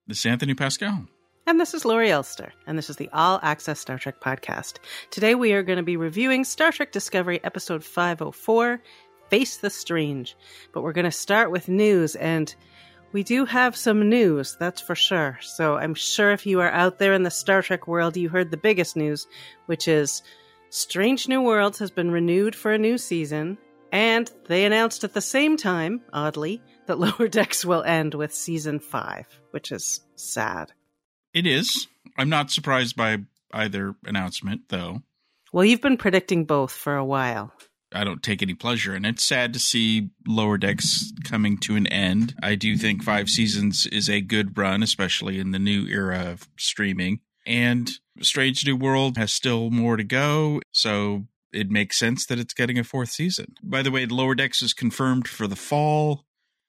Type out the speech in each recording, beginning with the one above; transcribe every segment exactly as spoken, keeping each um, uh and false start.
This is Anthony Pascal. And this is Laurie Elster, and this is the All Access Star Trek podcast. Today we are going to be reviewing Star Trek Discovery Episode five oh four, Face the Strange. But we're going to start with news, and we do have some news, that's for sure. So I'm sure if you are out there in the Star Trek world, you heard the biggest news, which is Strange New Worlds has been renewed for a new season, and they announced at the same time, oddly, that Lower Decks will end with Season five, which is sad. It is. I'm not surprised by either announcement, though. Well, you've been predicting both for a while. I don't take any pleasure in it. It's sad to see Lower Decks coming to an end. I do think five seasons is a good run, especially in the new era of streaming. And Strange New World has still more to go, so it makes sense that it's getting a fourth season. By the way, Lower Decks is confirmed for the fall,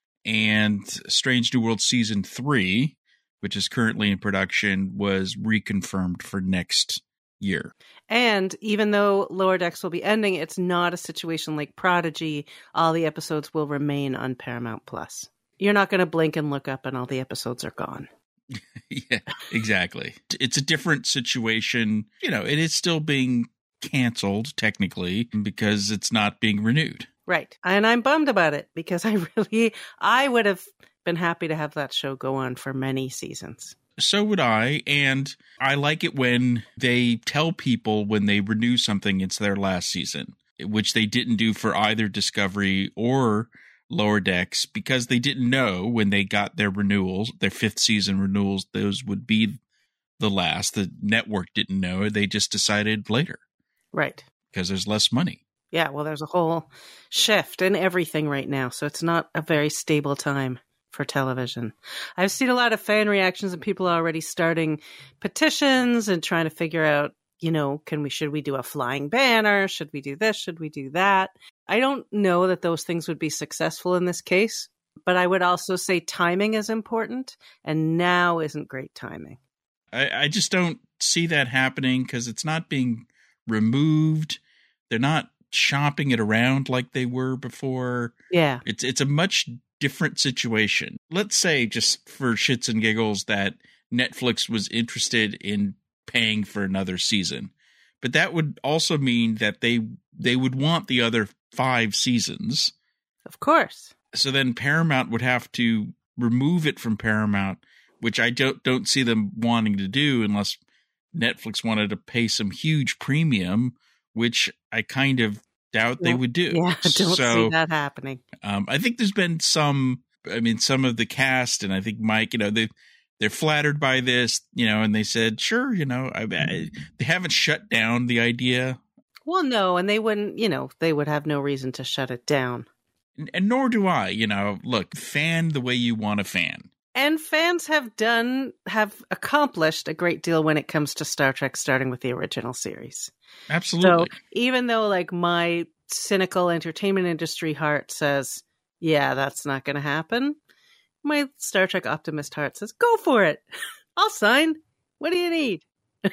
and Strange New World Season three, which is currently in production, was reconfirmed for next year. And even though Lower Decks will be ending, it's not a situation like Prodigy. All the episodes will remain on Paramount Plus. You're not going to blink and look up and all the episodes are gone. Yeah, exactly. It's a different situation. You know, it is still being canceled, technically, because it's not being renewed. Right. And I'm bummed about it because I really, I would have been happy to have that show go on for many seasons. So would I, and I like it when they tell people when they renew something it's their last season, which they didn't do for either Discovery or Lower Decks, because they didn't know when they got their renewals, their fifth season renewals, those would be the last. The network didn't know. They just decided later. Right. Because there's less money. Yeah, well, there's a whole shift in everything right now, so it's not a very stable time for television. I've seen a lot of fan reactions and people already starting petitions and trying to figure out, you know, can we, should we do a flying banner? Should we do this? Should we do that? I don't know that those things would be successful in this case, but I would also say timing is important, and now isn't great timing. I, I just don't see that happening because it's not being removed. They're not shopping it around like they were before. Yeah. It's, it's a much different situation. Let's say, just for shits and giggles, that Netflix was interested in paying for another season, but that would also mean that they they would want the other five seasons. Of course. So then Paramount would have to remove it from Paramount, which I don't don't see them wanting to do unless Netflix wanted to pay some huge premium, which I kind of doubt yeah. they would do. Yeah, I don't so, see that happening. Um, I think there's been some, I mean, some of the cast, and I think Mike, you know, they, they're flattered by this, you know, and they said, sure, you know, I, I, they haven't shut down the idea. Well, no, and they wouldn't, you know, they would have no reason to shut it down. And, and nor do I, you know, look, fan the way you want to fan. And fans have done, have accomplished a great deal when it comes to Star Trek, starting with the original series. Absolutely. So even though like my cynical entertainment industry heart says, yeah, that's not going to happen, my Star Trek optimist heart says, go for it. I'll sign. What do you need?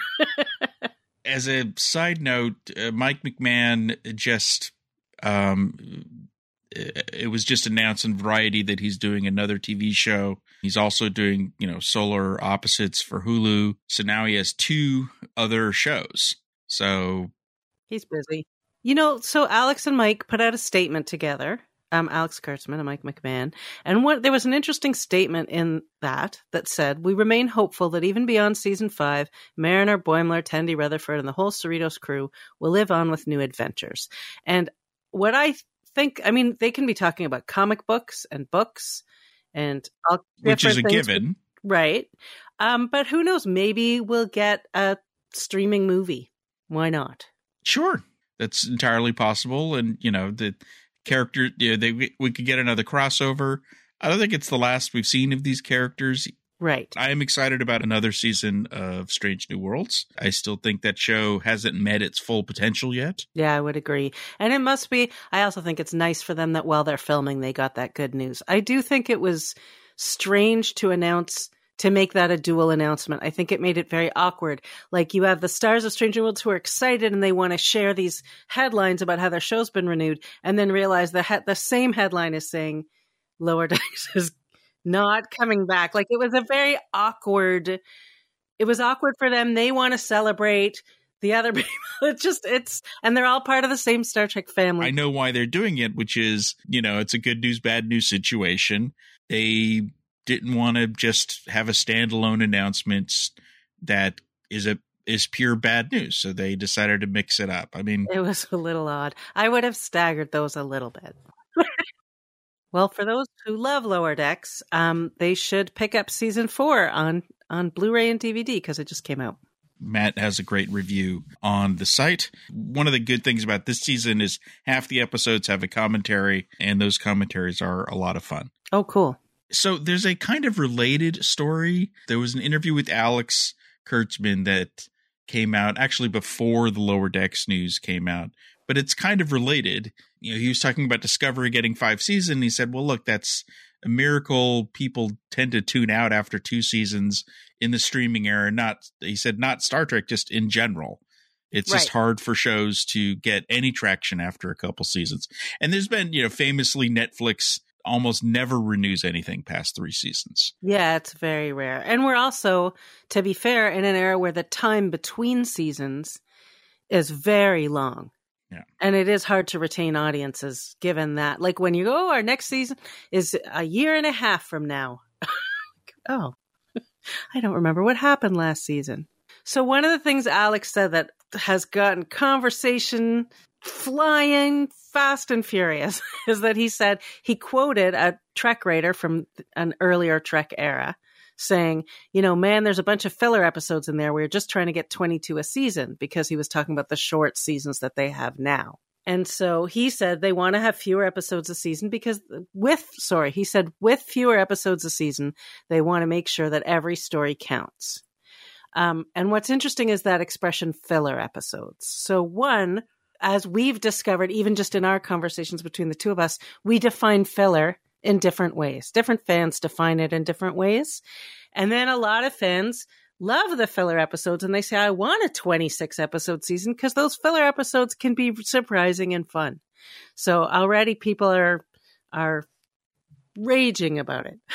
As a side note, uh, Mike McMahon just, um, it was just announced in Variety that he's doing another T V show. He's also doing, you know, Solar Opposites for Hulu. So now he has two other shows. So he's busy. You know, so Alex and Mike put out a statement together. Um, Alex Kurtzman and Mike McMahon. And what there was an interesting statement in that that said, we remain hopeful that even beyond season five, Mariner, Boimler, Tendi Rutherford, and the whole Cerritos crew will live on with new adventures. And what I think, I mean, they can be talking about comic books and books and all which is a things, given. Right. Um, but who knows? Maybe we'll get a streaming movie. Why not? Sure. That's entirely possible. And, you know, the character, you know, they, we could get another crossover. I don't think it's the last we've seen of these characters. Right. I am excited about another season of Strange New Worlds. I still think that show hasn't met its full potential yet. Yeah, I would agree. And it must be, I also think it's nice for them that while they're filming, they got that good news. I do think it was strange to announce, to make that a dual announcement. I think it made it very awkward. Like you have the stars of Strange New Worlds who are excited and they want to share these headlines about how their show's been renewed, and then realize the he- the same headline is saying Lower Decks is not coming back. Like, it was a very awkward, it was awkward for them. They want to celebrate the other people. It just, it's, and they're all part of the same Star Trek family. I know why they're doing it, which is, you know, it's a good news, bad news situation. They didn't want to just have a standalone announcement that is a is pure bad news. So they decided to mix it up. I mean, it was a little odd. I would have staggered those a little bit. Well, for those who love Lower Decks, um, they should pick up season four on, on Blu-ray and D V D because it just came out. Matt has a great review on the site. One of the good things about this season is half the episodes have a commentary, and those commentaries are a lot of fun. Oh, cool. So there's a kind of related story. There was an interview with Alex Kurtzman that came out actually before the Lower Decks news came out, but it's kind of related. You know, he was talking about Discovery getting five seasons. He said, well, look, that's a miracle. People tend to tune out after two seasons in the streaming era. Not, he said, not Star Trek, just in general. It's Right. just hard for shows to get any traction after a couple seasons. And there's been, you know, famously Netflix almost never renews anything past three seasons. Yeah, it's very rare. And we're also, to be fair, in an era where the time between seasons is very long. Yeah. And it is hard to retain audiences given that. Like when you go, oh, our next season is a year and a half from now. Oh, I don't remember what happened last season. So one of the things Alex said that has gotten conversation flying fast and furious is that he said he quoted a Trek writer from an earlier Trek era saying, you know, man, there's a bunch of filler episodes in there. We're just trying to get twenty-two a season, because he was talking about the short seasons that they have now. And so he said they want to have fewer episodes a season because with, sorry, he said with fewer episodes a season, they want to make sure that every story counts. Um, and what's interesting is that expression filler episodes. So one, as we've discovered, even just in our conversations between the two of us, we define filler in different ways. Different fans define it in different ways. And then a lot of fans love the filler episodes and they say, I want a twenty-six episode season because those filler episodes can be surprising and fun. So already people are, are raging about it.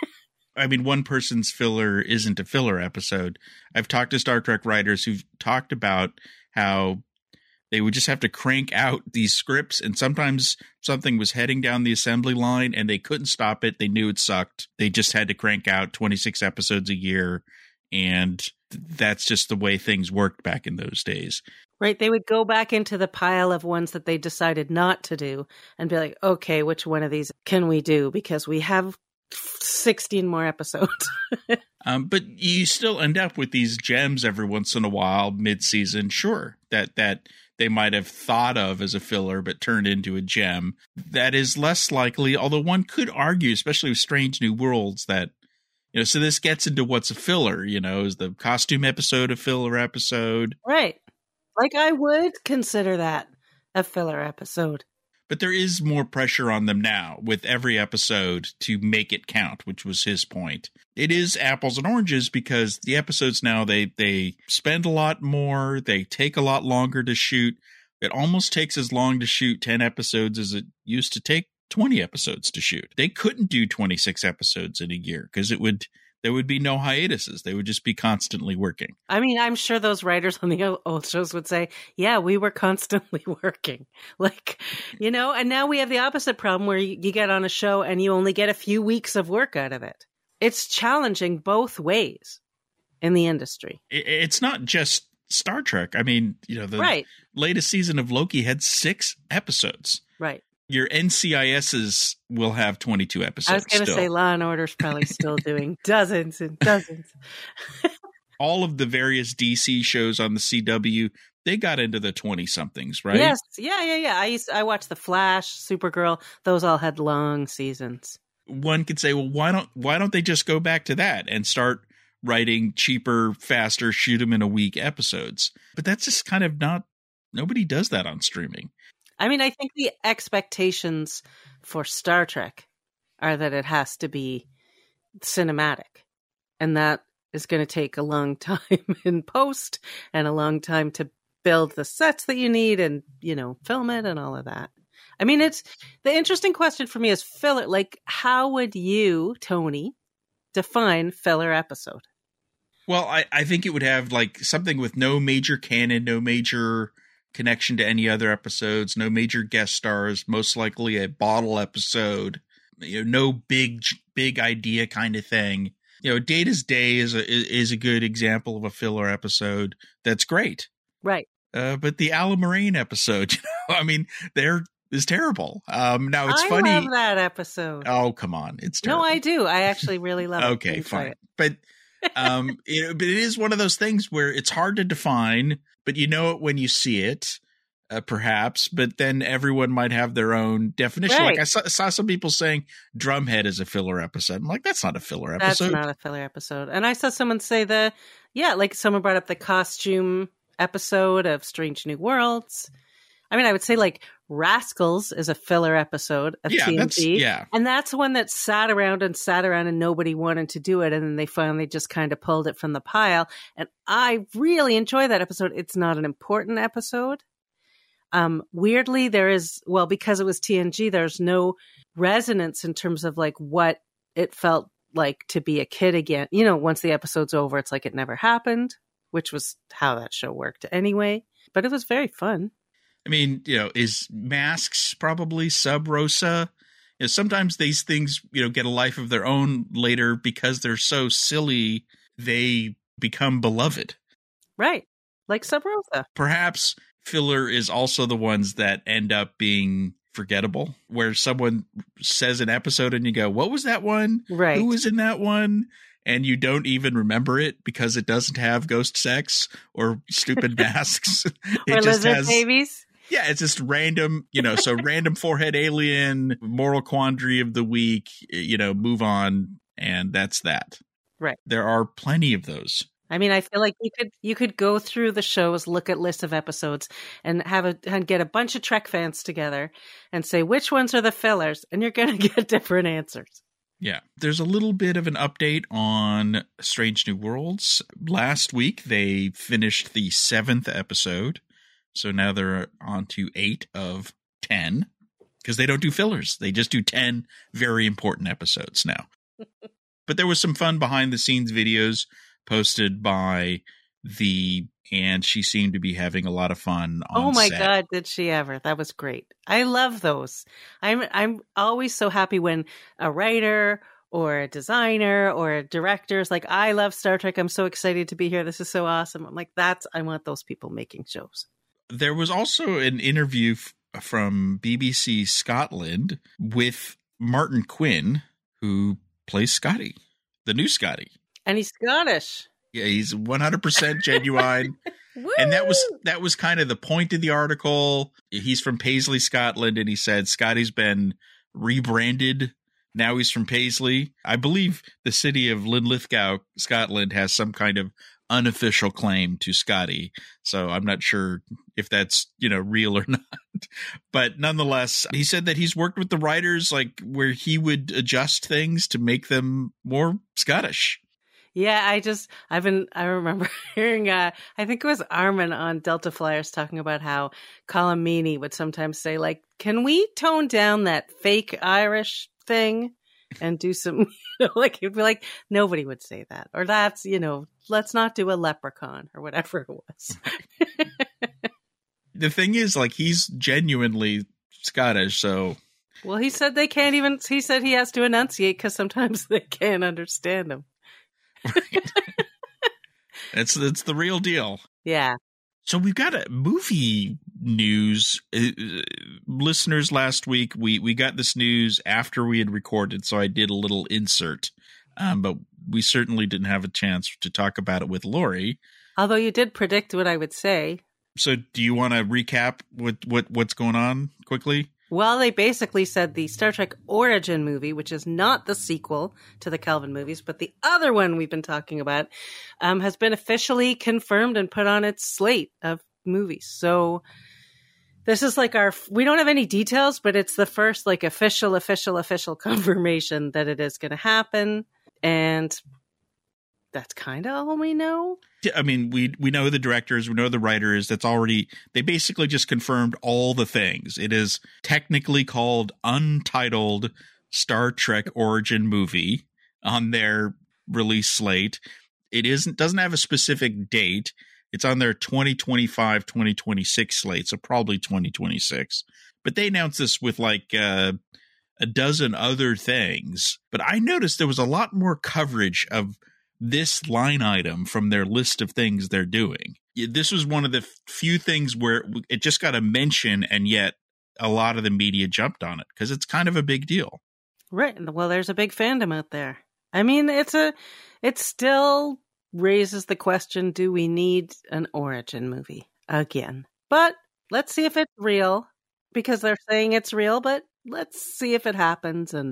I mean, one person's filler isn't a filler episode. I've talked to Star Trek writers who've talked about how they would just have to crank out these scripts, and sometimes something was heading down the assembly line and they couldn't stop it. They knew it sucked. They just had to crank out twenty-six episodes a year, and that's just the way things worked back in those days. Right. They would go back into the pile of ones that they decided not to do and be like, okay, which one of these can we do? Because we have sixteen more episodes. um, but you still end up with these gems every once in a while, mid-season, sure, that that they might have thought of as a filler but turned into a gem. That is less likely, although one could argue, especially with Strange New Worlds, that, you know, so this gets into what's a filler, you know, is the costume episode a filler episode? Right. Like I would consider that a filler episode. But there is more pressure on them now with every episode to make it count, which was his point. It is apples and oranges because the episodes now, they, they spend a lot more. They take a lot longer to shoot. It almost takes as long to shoot ten episodes as it used to take twenty episodes to shoot. They couldn't do twenty-six episodes in a year because it would... there would be no hiatuses. They would just be constantly working. I mean, I'm sure those writers on the old shows would say, yeah, we were constantly working. Like, you know, and now we have the opposite problem where you, you get on a show and you only get a few weeks of work out of it. It's challenging both ways in the industry. It's not just Star Trek. I mean, you know, the right. latest season of Loki had six episodes. Right. Your N C I Ss will have twenty-two episodes. I was going to say Law and Order's probably still doing dozens and dozens. All of the various D C shows on the C W, they got into the twenty-somethings, right? Yes. Yeah, yeah, yeah. I used I watched The Flash, Supergirl. Those all had long seasons. One could say, well, why don't why don't they just go back to that and start writing cheaper, faster, shoot them in a week episodes? But that's just kind of not, nobody does that on streaming. I mean, I think the expectations for Star Trek are that it has to be cinematic. And that is going to take a long time in post and a long time to build the sets that you need and, you know, film it and all of that. I mean, it's the interesting question for me is filler. Like, how would you, Tony, define filler episode? Well, I, I think it would have like something with no major canon, no major connection to any other episodes, no major guest stars, most likely a bottle episode, you know, no big, big idea kind of thing. You know, Data's Day is a, is a good example of a filler episode. That's great. Right. Uh, but the Alan Moraine episode, you know, I mean, they're, is terrible. Um, now it's I funny. I love that episode. Oh, come on. It's terrible. No, I do. I actually really love it. Okay, fine. It. But, um, it, but it is one of those things where it's hard to define, but you know it when you see it, uh, perhaps, but then everyone might have their own definition. Right. Like I saw, saw some people saying Drumhead is a filler episode. I'm like, that's not a filler episode. That's not a filler episode. And I saw someone say the, yeah, like someone brought up the costume episode of Strange New Worlds. I mean, I would say like Rascals is a filler episode of yeah, T N G. That's, yeah. And that's one that sat around and sat around and nobody wanted to do it. And then they finally just kind of pulled it from the pile. And I really enjoy that episode. It's not an important episode. Um, weirdly, there is, well, because it was T N G, there's no resonance in terms of like what it felt like to be a kid again. You know, once the episode's over, it's like it never happened, which was how that show worked anyway. But it was very fun. I mean, you know, is Masks probably Sub Rosa? You know, sometimes these things, you know, get a life of their own later because they're so silly, they become beloved. Right. Like Sub Rosa. Perhaps filler is also the ones that end up being forgettable, where someone says an episode and you go, what was that one? Right. Who was in that one? And you don't even remember it because it doesn't have ghost sex or stupid masks. It or just lizard has, babies. Yeah, it's just random, you know, so random forehead alien, moral quandary of the week, you know, move on. And that's that. Right. There are plenty of those. I mean, I feel like you could you could go through the shows, look at lists of episodes, and have a and get a bunch of Trek fans together and say which ones are the fillers, and you're going to get different answers. Yeah, there's a little bit of an update on Strange New Worlds. Last week they finished the seventh episode, so now they're on to eight of ten because they don't do fillers; they just do ten very important episodes now. But there was some fun behind the scenes videos posted by the, and she seemed to be having a lot of fun on Oh my set. God, did she ever? That was great. I love those. I'm I'm always so happy when a writer or a designer or a director is like, I love Star Trek. I'm so excited to be here. This is so awesome. I'm like, that's, I want those people making shows. There was also an interview f- from B B C Scotland with Martin Quinn, who plays Scotty, the new Scotty. And he's Scottish. Yeah, he's one hundred percent genuine. And that was that was kind of the point of the article. He's from Paisley, Scotland, and he said Scotty's been rebranded. Now he's from Paisley. I believe the city of Linlithgow, Scotland, has some kind of unofficial claim to Scotty. So I'm not sure if that's, you know, real or not. But nonetheless, he said that he's worked with the writers, like where he would adjust things to make them more Scottish. Yeah, I just, I've been, I remember hearing, uh, I think it was Armin on Delta Flyers talking about how Colm Meaney would sometimes say, like, can we tone down that fake Irish thing and do some, you know, like, he'd be like, nobody would say that. Or that's, you know, let's not do a leprechaun or whatever it was. The thing is, like, he's genuinely Scottish, so. Well, he said they can't even, he said he has to enunciate because sometimes they can't understand him. Right. That's that's the real deal. Yeah. So we've got a movie news. Uh, listeners, last week we we got this news after we had recorded, so I did a little insert. Um, but we certainly didn't have a chance to talk about it with Lori. Although you did predict what I would say. So do you want to recap what, what what's going on quickly? Well, they basically said the Star Trek Origin movie, which is not the sequel to the Kelvin movies, but the other one we've been talking about, um, has been officially confirmed and put on its slate of movies. So this is like our, we don't have any details, but it's the first like official, official, official confirmation that it is going to happen. And that's kind of all we know. I mean, we we know the directors, we know the writers. That's already, they basically just confirmed all the things. It is technically called Untitled Star Trek Origin Movie on their release slate. It isn't doesn't have a specific date. It's on their twenty twenty-five twenty twenty-six slate, so probably twenty twenty-six. But they announced this with like uh, a dozen other things. But I noticed there was a lot more coverage of this line item from their list of things they're doing. This was one of the few things where it just got a mention, and yet a lot of the media jumped on it because it's kind of a big deal. Right. Well, there's a big fandom out there. I mean, it's a, it still raises the question, do we need an origin movie again? But let's see if it's real, because they're saying it's real, but let's see if it happens, and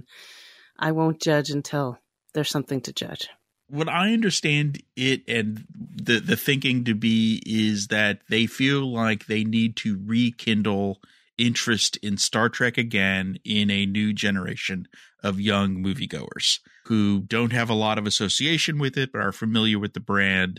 I won't judge until there's something to judge. What I understand it and the, the thinking to be is that they feel like they need to rekindle interest in Star Trek again in a new generation of young moviegoers who don't have a lot of association with it but are familiar with the brand.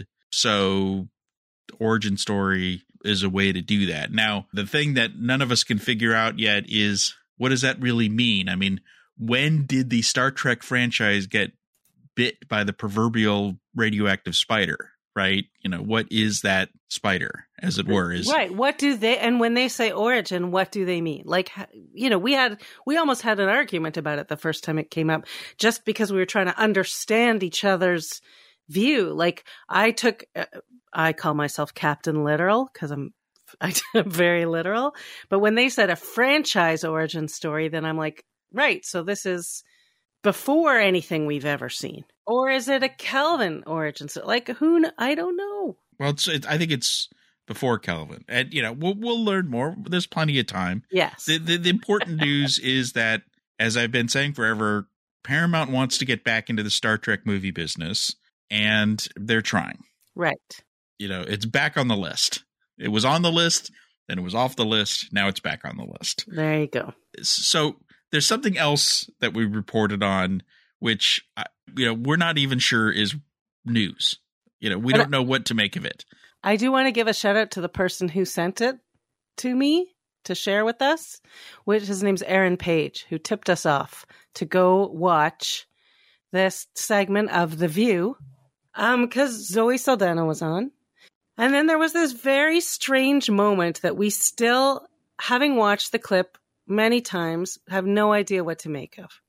So the origin story is a way to do that. Now, the thing that none of us can figure out yet is, what does that really mean? I mean, when did the Star Trek franchise get bit by the proverbial radioactive spider, right? You know, what is that spider, as it were? Is right. What do they, and when they say origin, what do they mean? Like, you know, we had, we almost had an argument about it the first time it came up, just because we were trying to understand each other's view. Like, I took, uh, I call myself Captain Literal because I'm, I'm very literal. But when they said a franchise origin story, then I'm like, right. So this is before anything we've ever seen, or is it a Kelvin origin story? Like, who? Kn- I don't know. Well, it's, it, I think it's before Kelvin, and you know, we'll we'll learn more. There's plenty of time. Yes. The the, the important news is that, as I've been saying forever, Paramount wants to get back into the Star Trek movie business, and they're trying. Right. You know, it's back on the list. It was on the list, then it was off the list. Now it's back on the list. There you go. So there's something else that we reported on, which, you know, we're not even sure is news. You know, we don't know what to make of it. I do want to give a shout out to the person who sent it to me to share with us, which his name's Aaron Page, who tipped us off to go watch this segment of The View, um, because Zoe Saldana was on. And then there was this very strange moment that we still, having watched the clip many times, have no idea what to make of.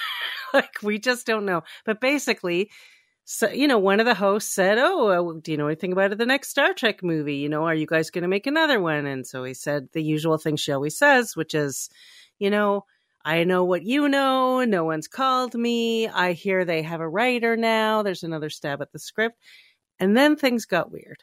Like, we just don't know. But basically, so, you know, one of the hosts said, oh, uh, do you know anything about the next Star Trek movie? You know, are you guys going to make another one? And so he said the usual thing she always says, which is, you know, I know what you know. No one's called me. I hear they have a writer now. There's another stab at the script. And then things got weird.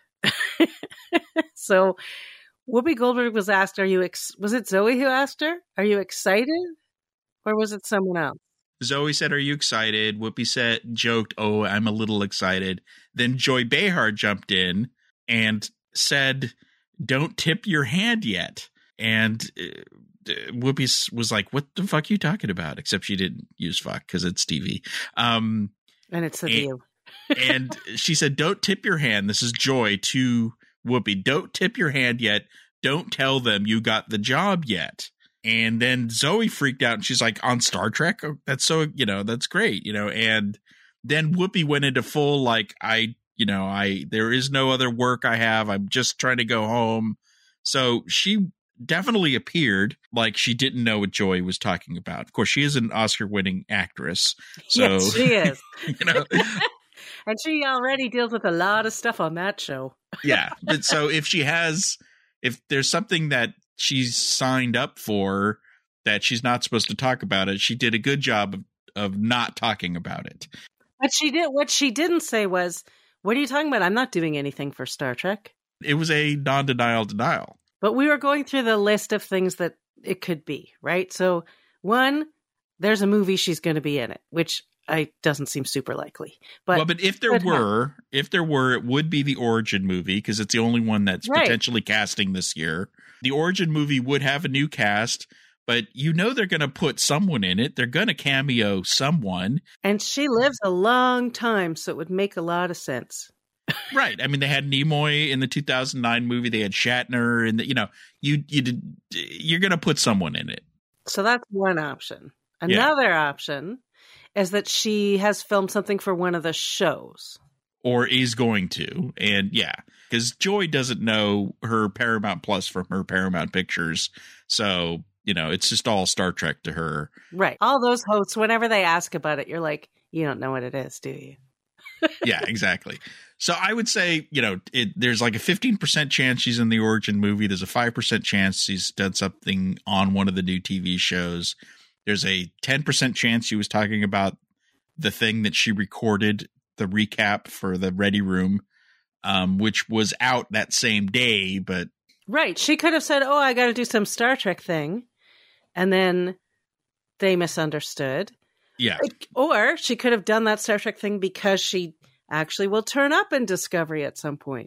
So Whoopi Goldberg was asked, are you, ex- was it Zoe who asked her? Are you excited? Or was it someone else? Zoe said, are you excited? Whoopi said, joked, oh, I'm a little excited. Then Joy Behar jumped in and said, don't tip your hand yet. And uh, Whoopi was like, what the fuck are you talking about? Except she didn't use fuck because it's T V. Um, and it's The and, View. And she said, don't tip your hand. This is Joy to Whoopi. Don't tip your hand yet. Don't tell them you got the job yet. And then Zoe freaked out and she's like, on Star Trek? Oh, that's so, you know, that's great, you know. And then Whoopi went into full, like, I, you know, I, there is no other work I have. I'm just trying to go home. So she definitely appeared like she didn't know what Joy was talking about. Of course, she is an Oscar winning actress. So, yes, she is. You know. And she already deals with a lot of stuff on that show. Yeah. But so if she has, if there's something that she's signed up for that she's not supposed to talk about it, she did a good job of, of not talking about it. But she did, what she didn't say was, what are you talking about? I'm not doing anything for Star Trek. It was a non-denial denial. But we were going through the list of things that it could be, right? So one, there's a movie she's going to be in it, which I doesn't seem super likely. But well, but if there were, not. if there were, it would be the Origin movie because it's the only one that's right. potentially casting this year. The Origin movie would have a new cast, but you know they're going to put someone in it. They're going to cameo someone. And she lives a long time, so it would make a lot of sense. Right. I mean, they had Nimoy in the two thousand nine movie. They had Shatner, and you know, you you did, you're going to put someone in it. So that's one option. Another yeah. option is that she has filmed something for one of the shows, or is going to, and yeah, because Joy doesn't know her Paramount Plus from her Paramount Pictures, so you know, it's just all Star Trek to her. Right. All those hosts, whenever they ask about it, you're like, you don't know what it is, do you? Yeah, exactly. So I would say, you know, it, there's like a fifteen percent chance she's in the Origin movie. There's a five percent chance she's done something on one of the new T V shows. There's a ten percent chance she was talking about the thing that she recorded, the recap for the Ready Room, um, which was out that same day. But right. She could have said, oh, I got to do some Star Trek thing. And then they misunderstood. Yeah. Or she could have done that Star Trek thing because she actually will turn up in Discovery at some point.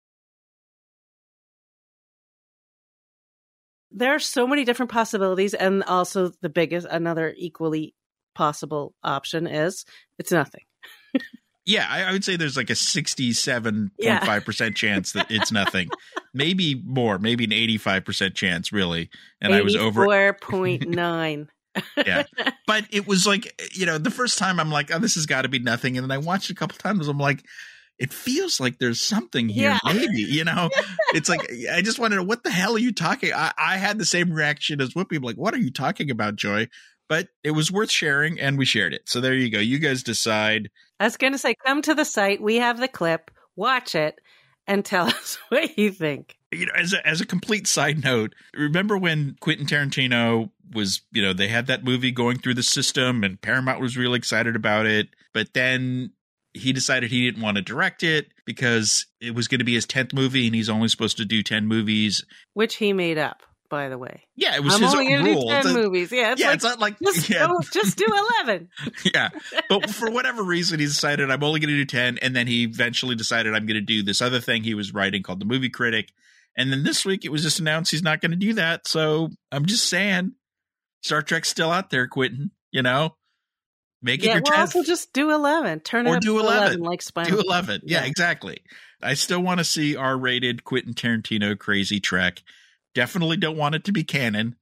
There are so many different possibilities. And also the biggest, another equally possible option is it's nothing. Yeah, I, I would say there's like a sixty-seven point five percent yeah. chance that it's nothing. Maybe more, maybe an eighty-five percent chance, really. And I was over four point nine. Yeah. But it was like, you know, the first time I'm like, oh, this has got to be nothing. And then I watched it a couple times. I'm like, it feels like there's something here, yeah. maybe, you know, it's like, I just want to know, what the hell are you talking? I, I had the same reaction as Whoopi. I'm like, what are you talking about, Joy? But it was worth sharing, and we shared it. So there you go. You guys decide. I was going to say, come to the site. We have the clip. Watch it and tell us what you think. You know, as a, as a complete side note, remember when Quentin Tarantino was, you know, they had that movie going through the system and Paramount was really excited about it. But then he decided he didn't want to direct it because it was going to be his tenth movie and he's only supposed to do ten movies. Which he made up, by the way. Yeah, it was I'm his only own gonna rule. Do ten it's a, movies. Yeah, it's, yeah like, it's not like just, yeah. go, just do eleven. Yeah, but for whatever reason, he decided I'm only going to do ten, and then he eventually decided I'm going to do this other thing he was writing called The Movie Critic, and then this week it was just announced he's not going to do that. So I'm just saying, Star Trek's still out there, Quentin. You know, make yeah, it your well, tenth. Also just do eleven. Turn or it up do to eleven. eleven, like Spinal. Do eleven. Yeah, yeah, exactly. I still want to see R-rated Quentin Tarantino crazy Trek. Definitely don't want it to be canon.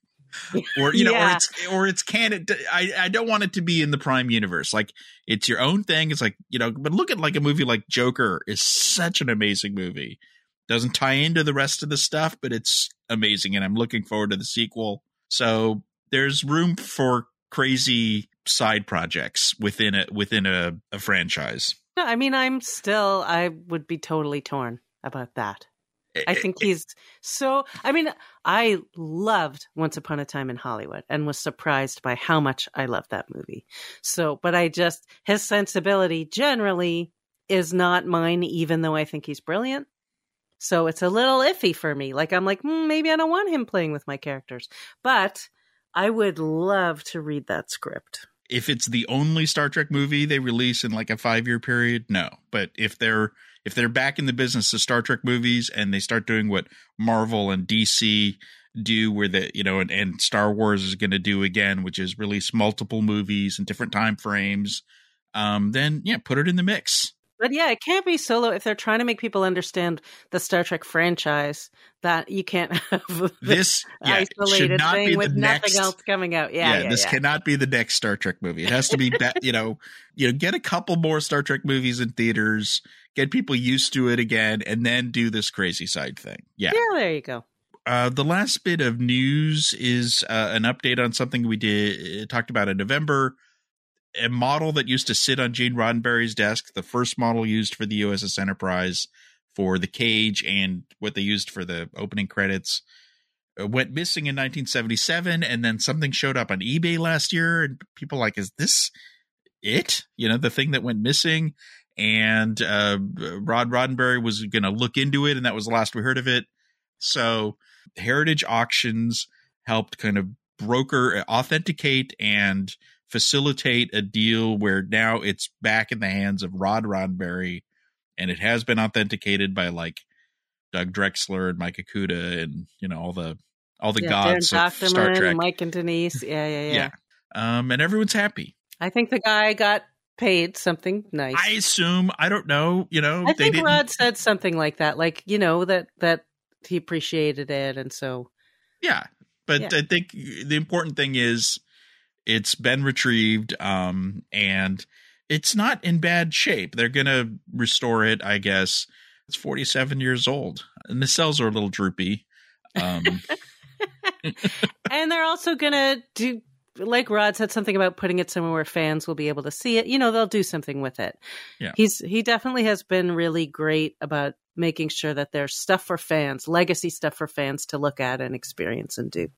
or you know yeah. or it's or it's canon. I, I don't want it to be in the Prime universe. Like, it's your own thing. It's like, you know, but look at like a movie like Joker is such an amazing movie. Doesn't tie into the rest of the stuff, but it's amazing, and I'm looking forward to the sequel. So there's room for crazy side projects within a within a, a franchise. No, I mean, I'm still I would be totally torn about that. I think he's so, I mean, I loved Once Upon a Time in Hollywood and was surprised by how much I loved that movie. So, but I just, his sensibility generally is not mine, even though I think he's brilliant. So it's a little iffy for me. Like, I'm like, mm, maybe I don't want him playing with my characters, but I would love to read that script. If it's the only Star Trek movie they release in like a five year period, no. But if they're, If they're back in the business of Star Trek movies and they start doing what Marvel and D C do, where the, you know, and, and Star Wars is going to do again, which is release multiple movies in different time frames, um, then yeah, put it in the mix. But yeah, it can't be solo if they're trying to make people understand the Star Trek franchise, that you can't have this yeah, isolated should not thing be with the nothing next, else coming out. Yeah, yeah, yeah this yeah. cannot be the next Star Trek movie. It has to be, be you know, you know, get a couple more Star Trek movies in theaters, get people used to it again, and then do this crazy side thing. Yeah, yeah, there you go. Uh, the last bit of news is uh, an update on something we did talked about in November. A model that used to sit on Gene Roddenberry's desk, the first model used for the U S S Enterprise for the cage and what they used for the opening credits, went missing in nineteen seventy-seven, and then something showed up on eBay last year, and people were like, is this it? You know, the thing that went missing. And uh, Rod Roddenberry was going to look into it, and that was the last we heard of it. So Heritage Auctions helped kind of broker, authenticate, and facilitate a deal where now it's back in the hands of Rod Roddenberry, and it has been authenticated by like Doug Drexler and Mike Okuda and, you know, all the all the yeah, gods Darren of Star Dochterman, Trek. Mike and Denise. Yeah, yeah, yeah. Yeah. Um, and everyone's happy. I think the guy got paid something nice. I assume, I don't know, you know, I they think didn't. Rod said something like that, like, you know, that, that he appreciated it. And so. Yeah. But Yeah. I think the important thing is it's been retrieved, um, and it's not in bad shape. They're going to restore it, I guess. It's forty-seven years old, and the cells are a little droopy. Um, and they're also going to do, like Rod said something about putting it somewhere where fans will be able to see it. You know, they'll do something with it. Yeah. He's, he definitely has been really great about making sure that there's stuff for fans, legacy stuff for fans to look at and experience and do.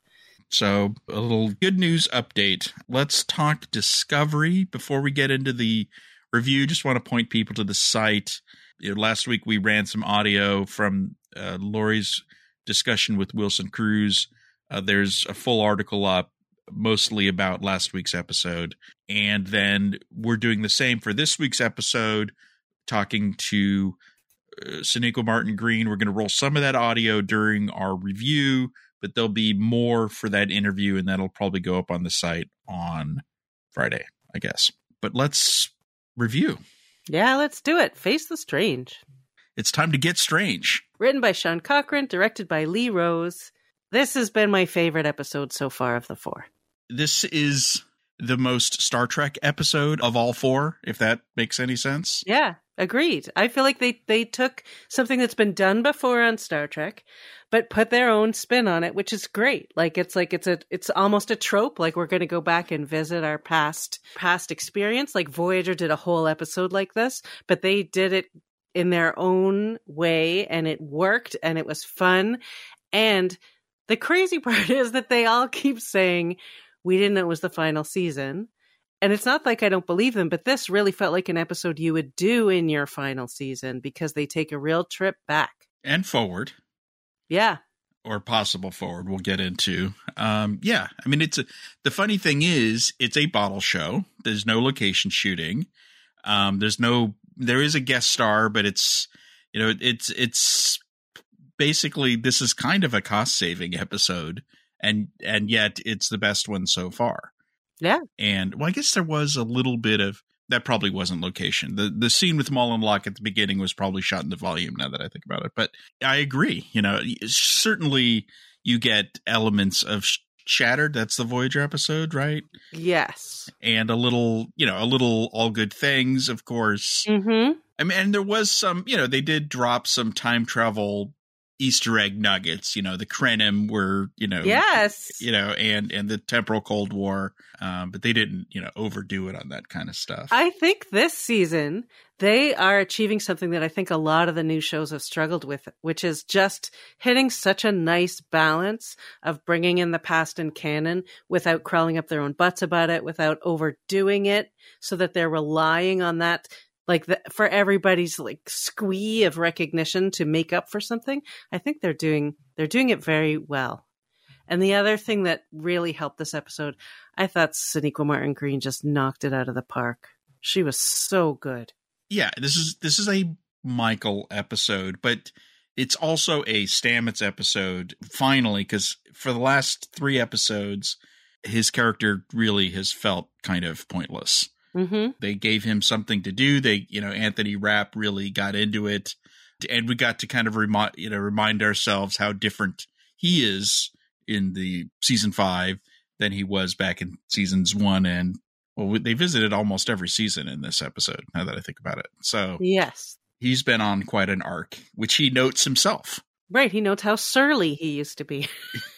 So a little good news update. Let's talk Discovery before we get into the review. Just want to point people to the site. You know, last week we ran some audio from uh, Lori's discussion with Wilson Cruz. Uh, there's a full article up mostly about last week's episode. And then we're doing the same for this week's episode, talking to uh, Sonequa Martin Green. We're going to roll some of that audio during our review, but there'll be more for that interview, and that'll probably go up on the site on Friday, I guess. But let's review. Yeah, let's do it. Face the Strange. It's time to get strange. Written by Sean Cochran, directed by Lee Rose. This has been my favorite episode so far of the four. This is the most Star Trek episode of all four, if that makes any sense. Yeah, agreed. I feel like they, they took something that's been done before on Star Trek, but put their own spin on it, which is great. Like it's like it's a it's almost a trope. Like we're going to go back and visit our past past experience. Like Voyager did a whole episode like this, but they did it in their own way, and it worked, and it was fun. And the crazy part is that they all keep saying we didn't know it was the final season. And it's not like I don't believe them, but this really felt like an episode you would do in your final season because they take a real trip back. And forward. Yeah. Or possible forward, we'll get into. Um, yeah, I mean, it's a, the funny thing is, it's a bottle show. There's no location shooting. Um, there's no, there is a guest star, but it's, you know, it's, it's basically, this is kind of a cost saving episode. And, and yet it's the best one so far. Yeah. And well, I guess there was a little bit of, that probably wasn't location. The the scene with Mullen Locke at the beginning was probably shot in the volume, now that I think about it. But I agree. You know, certainly you get elements of Shattered. That's the Voyager episode, right? Yes. And a little, you know, a little All Good Things, of course. Mm-hmm. I mean, and there was some, you know, they did drop some time travel Easter egg nuggets, you know, the Krenim were, you know, yes, you know, and, and the temporal Cold War. Um, but they didn't, you know, overdo it on that kind of stuff. I think this season they are achieving something that I think a lot of the new shows have struggled with, which is just hitting such a nice balance of bringing in the past and canon without crawling up their own butts about it, without overdoing it, so that they're relying on that. Like the, for everybody's like squee of recognition to make up for something. I think they're doing, they're doing it very well. And the other thing that really helped this episode, I thought Sonequa Martin Green just knocked it out of the park. She was so good. Yeah, this is, this is a Michael episode, but it's also a Stamets episode finally, because for the last three episodes, his character really has felt kind of pointless. Mm-hmm. They gave him something to do. They, you know, Anthony Rapp really got into it, and we got to kind of remind, you know, remind ourselves how different he is in the season five than he was back in seasons one. And well, they visited almost every season in this episode, now that I think about it. So yes, he's been on quite an arc, which he notes himself. Right. He notes how surly he used to be.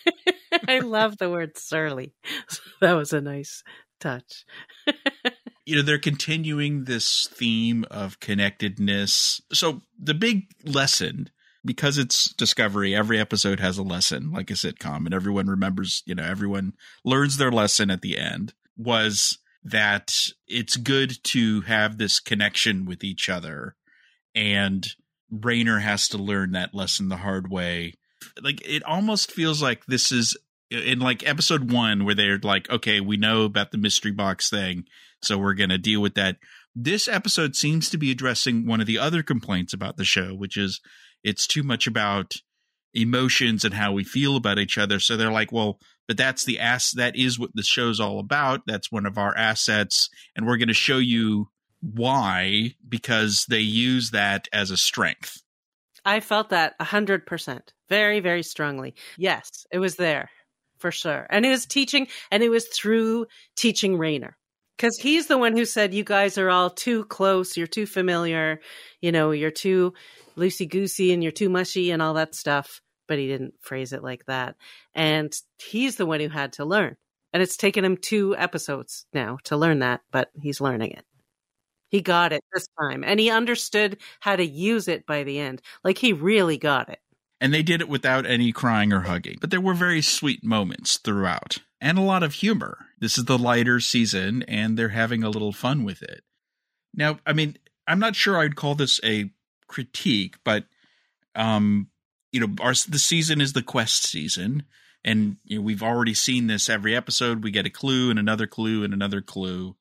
I love the word surly. That was a nice touch. You know, they're continuing this theme of connectedness. So the big lesson, because it's Discovery, every episode has a lesson, like a sitcom, and everyone remembers, you know, everyone learns their lesson at the end, was that it's good to have this connection with each other. And Raynor has to learn that lesson the hard way. Like, it almost feels like this is in like episode one, where they're like, okay, we know about the mystery box thing, so we're going to deal with that. This episode seems to be addressing one of the other complaints about the show, which is it's too much about emotions and how we feel about each other. So they're like, well, but that's the ass. That is what the show's all about. That's one of our assets. And we're going to show you why, because they use that as a strength. I felt that a hundred percent, very, very strongly. Yes, it was there for sure. And it was teaching, and it was through teaching Rayner. Because he's the one who said, you guys are all too close, you're too familiar, you know, you're too loosey-goosey and you're too mushy and all that stuff. But he didn't phrase it like that. And he's the one who had to learn. And it's taken him two episodes now to learn that, but he's learning it. He got it this time. And he understood how to use it by the end. Like, he really got it. And they did it without any crying or hugging. But there were very sweet moments throughout. And a lot of humor. This is the lighter season, and they're having a little fun with it. Now, I mean, I'm not sure I'd call this a critique, but, um, you know, our the season is the quest season, and you know, we've already seen this every episode. We get a clue and another clue and another clue,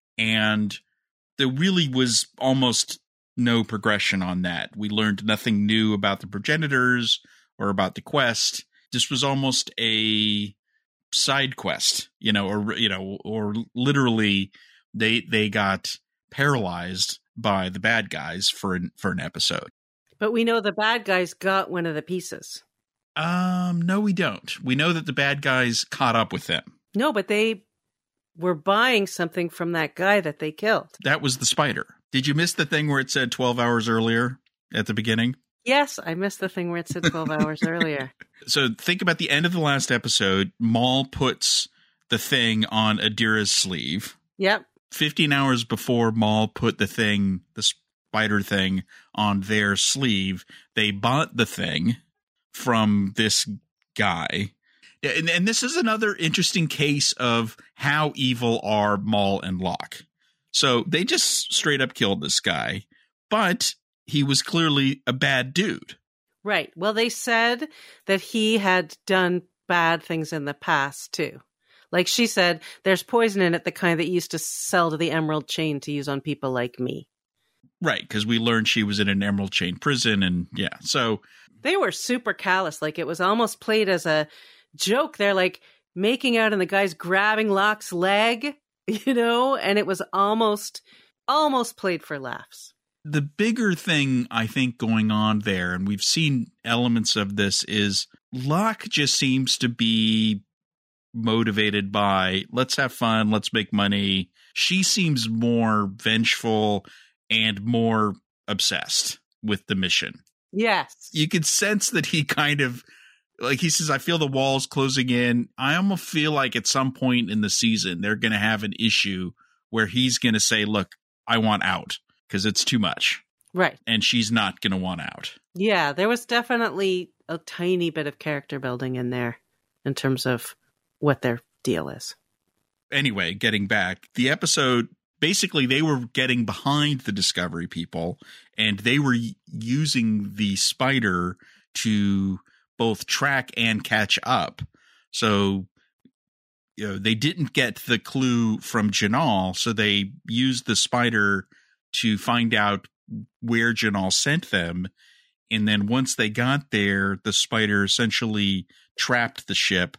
and there really was almost no progression on that. We learned nothing new about the progenitors or about the quest. This was almost a side quest, you know, or, you know, or literally they, they got paralyzed by the bad guys for an, for an episode. But we know the bad guys got one of the pieces. Um, no, we don't. We know that the bad guys caught up with them. No, but they were buying something from that guy that they killed. That was the spider. Did you miss the thing where it said twelve hours earlier at the beginning? Yes, I missed the thing where it said twelve hours earlier. So think about the end of the last episode. Maul puts the thing on Adira's sleeve. Yep. fifteen hours before Maul put the thing, the spider thing, on their sleeve, they bought the thing from this guy. And, and this is another interesting case of how evil are Maul and Locke. So they just straight up killed this guy, but he was clearly a bad dude. Right. Well, they said that he had done bad things in the past, too. Like she said, there's poison in it, the kind that used to sell to the Emerald Chain to use on people like me. Right, because we learned she was in an Emerald Chain prison, and yeah, so... They were super callous. Like, it was almost played as a joke. They're, like, making out and the guy's grabbing Locke's leg, you know? And it was almost, almost played for laughs. The bigger thing, I think, going on there, and we've seen elements of this, is Locke just seems to be motivated by, let's have fun, let's make money. She seems more vengeful and more obsessed with the mission. Yes. You could sense that he kind of, like he says, I feel the walls closing in. I almost feel like at some point in the season, they're going to have an issue where he's going to say, look, I want out. Because it's too much. Right. And she's not going to want out. Yeah, there was definitely a tiny bit of character building in there in terms of what their deal is. Anyway, getting back, the episode, basically they were getting behind the Discovery people, and they were using the spider to both track and catch up. So, you know, they didn't get the clue from Janal, so they used the spider to find out where Janal sent them. And then once they got there, the spider essentially trapped the ship.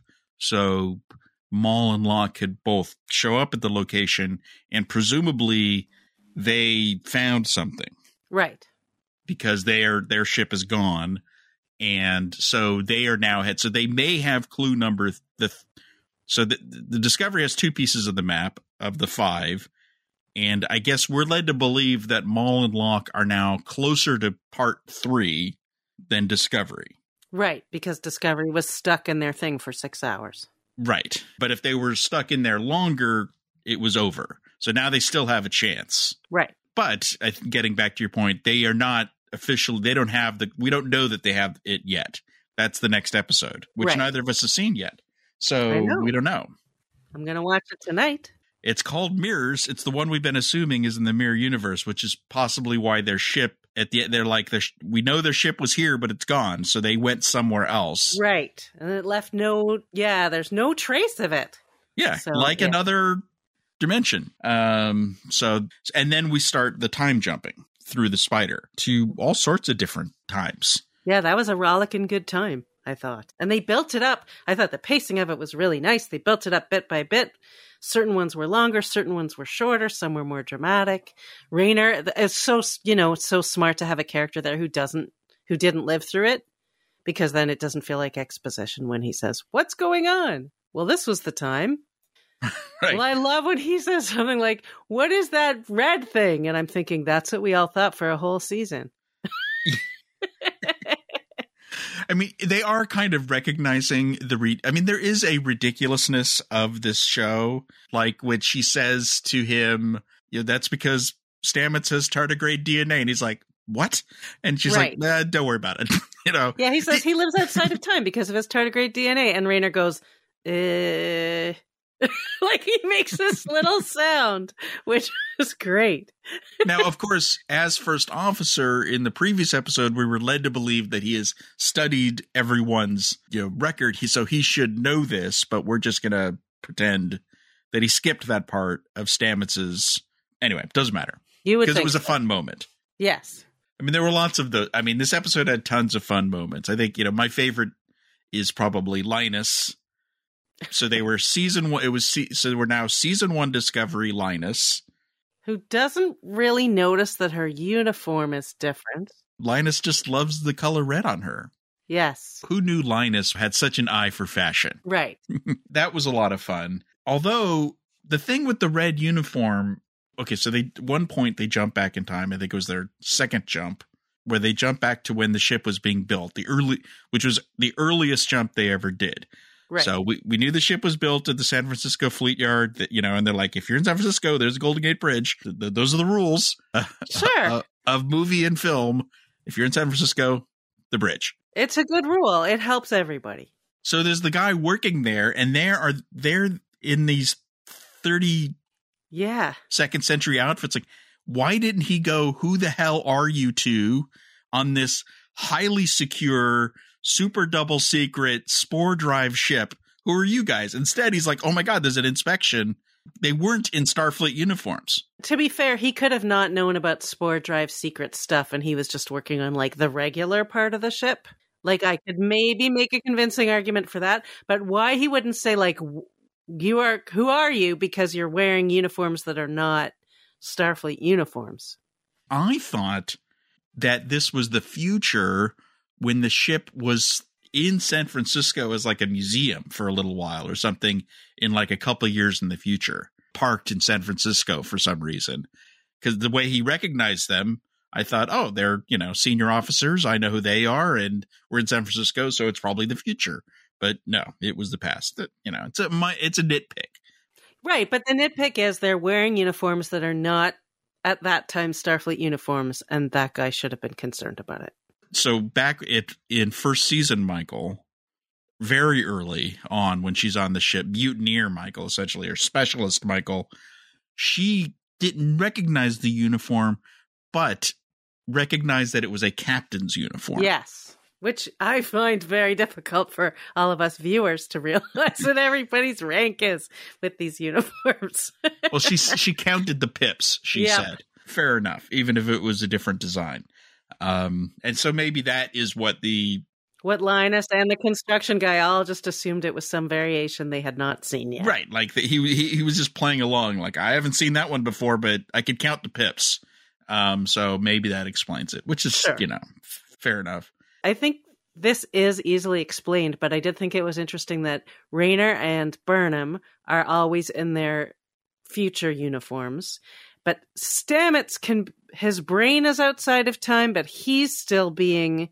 So Maul and Locke could both show up at the location, and presumably they found something. Right. Because their their ship is gone. And so they are now head. So they may have clue number. The, so the, the Discovery has two pieces of the map of the five. And I guess we're led to believe that Maul and Locke are now closer to part three than Discovery. Right, because Discovery was stuck in their thing for six hours. Right. But if they were stuck in there longer, it was over. So now they still have a chance. Right. But I think getting back to your point, they are not official. They don't have the, we don't know that they have it yet. That's the next episode, which right. neither of us have seen yet. So we don't know. I'm going to watch it tonight. It's called Mirrors. It's the one we've been assuming is in the Mirror Universe, which is possibly why their ship at the they're like their, we know their ship was here, but it's gone, so they went somewhere else. Right, and it left no. Yeah, there's no trace of it. Yeah, so, like yeah. another dimension. Um. So and then we start the time jumping through the spider to all sorts of different times. Yeah, that was a rollicking good time, I thought. And they built it up. I thought the pacing of it was really nice. They built it up bit by bit. Certain ones were longer, certain ones were shorter, some were more dramatic. Rayner is so, you know, so smart to have a character there who doesn't, who didn't live through it, because then it doesn't feel like exposition when he says, "What's going on?" Well, this was the time. Right. Well, I love when he says something like, "What is that red thing?" And I'm thinking, that's what we all thought for a whole season. I mean, they are kind of recognizing the re- I mean, there is a ridiculousness of this show, like when she says to him, you know, that's because Stamets has tardigrade D N A. And he's like, what? And she's right. like, nah, don't worry about it. you know? Yeah, he says he lives outside of time because of his tardigrade D N A. And Rayner goes, uh... like he makes this little sound, which is great. Now, of course, as first officer in the previous episode, we were led to believe that he has studied everyone's you know, record. He, so he should know this, but we're just going to pretend that he skipped that part of Stamets's. Anyway, doesn't matter. You would because think it was so. a fun moment. Yes. I mean, there were lots of the. I mean, this episode had tons of fun moments. I think you know my favorite is probably Linus. So they were season one. It was se- so we're now season one Discovery Linus, who doesn't really notice that her uniform is different. Linus just loves the color red on her. Yes. Who knew Linus had such an eye for fashion? Right. That was a lot of fun. Although the thing with the red uniform. Okay, so they at one point they jump back in time. I think it was their second jump where they jump back to when the ship was being built. The early, which was the earliest jump they ever did. Right. So we, we knew the ship was built at the San Francisco Fleet Yard, that, you know, and they're like, if you're in San Francisco, there's the Golden Gate Bridge. Th- th- those are the rules sure. uh, of movie and film. If you're in San Francisco, the bridge. It's a good rule. It helps everybody. So there's the guy working there, and there are they're in these thirty yeah. second century outfits. Like, why didn't he go, who the hell are you two on this highly secure super double secret spore drive ship? Who are you guys? Instead, he's like, oh my God, there's an inspection. They weren't in Starfleet uniforms. To be fair, he could have not known about spore drive secret stuff, and he was just working on like the regular part of the ship. Like, I could maybe make a convincing argument for that, but why he wouldn't say like, you are, who are you? Because you're wearing uniforms that are not Starfleet uniforms. I thought that this was the future when the ship was in San Francisco as like a museum for a little while or something in like a couple of years in the future, parked in San Francisco for some reason. Because the way he recognized them, I thought, oh, they're, you know, senior officers. I know who they are. And we're in San Francisco, so it's probably the future. But no, it was the past. That, you know, it's a, my, it's a nitpick. Right. But the nitpick is they're wearing uniforms that are not at that time Starfleet uniforms. And that guy should have been concerned about it. So back it in first season, Michael, very early on when she's on the ship, mutineer Michael, essentially, or specialist Michael, she didn't recognize the uniform, but recognized that it was a captain's uniform. Yes, which I find very difficult for all of us viewers to realize what everybody's rank is with these uniforms. Well, she she counted the pips, she yep. said. Fair enough, even if it was a different design. Um, and so maybe that is what the... What Linus and the construction guy all just assumed it was some variation they had not seen yet. Right, like the, he, he he was just playing along, like, I haven't seen that one before, but I could count the pips. Um, so maybe that explains it, which is, sure. you know, fair enough. I think this is easily explained, but I did think it was interesting that Rayner and Burnham are always in their future uniforms. But Stamets can, his brain is outside of time, but he's still being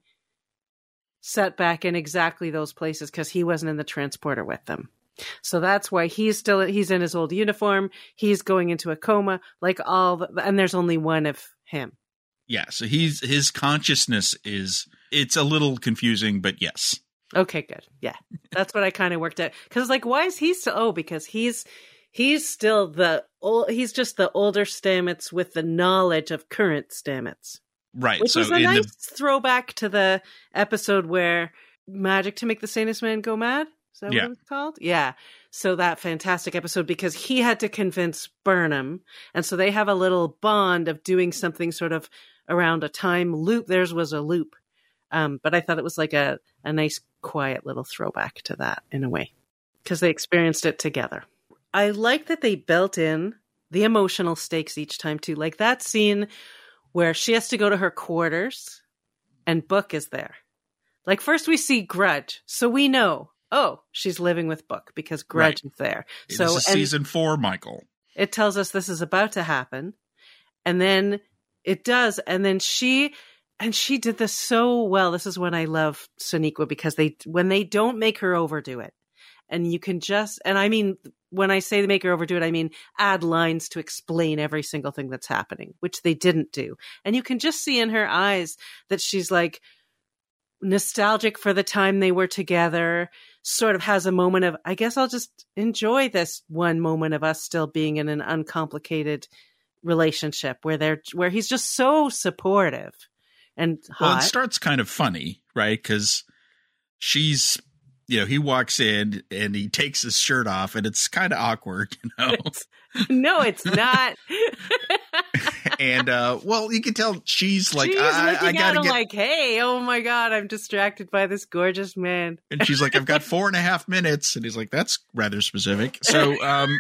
set back in exactly those places because he wasn't in the transporter with them. So that's why he's still, he's in his old uniform. He's going into a coma, like all the, and there's only one of him. Yeah. So he's, his consciousness is, it's a little confusing, but yes. Okay, good. Yeah. That's what I kind of worked out. Cause like, why is he still, oh, because he's, He's still the old, he's just the older Stamets with the knowledge of current Stamets. Right. Which so is a nice the... throwback to the episode where Magic to Make the Sanest Man Go Mad? Is that yeah. what it's called? Yeah. So that fantastic episode because he had to convince Burnham. And so they have a little bond of doing something sort of around a time loop. Theirs was a loop. Um, but I thought it was like a, a nice, quiet little throwback to that in a way, because they experienced it together. I like that they built in the emotional stakes each time too. Like that scene where she has to go to her quarters and Book is there. Like first we see Grudge. So we know, oh, she's living with Book because Grudge right. is there. It so is season four, Michael. It tells us this is about to happen. And then it does. And then she, and she did this so well. This is when I love Sonequa, because they, when they don't make her overdo it, and you can just, and I mean, when I say they make her overdo it, I mean, add lines to explain every single thing that's happening, which they didn't do. And you can just see in her eyes that she's like nostalgic for the time they were together, sort of has a moment of, I guess I'll just enjoy this one moment of us still being in an uncomplicated relationship where they're, where he's just so supportive and hot. Well, it starts kind of funny, right? Because she's, you know, he walks in and he takes his shirt off and it's kind of awkward, you know? It's, no, it's not. And, uh, well, you can tell she's like, she's I, looking I gotta at him get like, hey, oh my God, I'm distracted by this gorgeous man. And she's like, I've got four and a half minutes. And he's like, that's rather specific. So, um,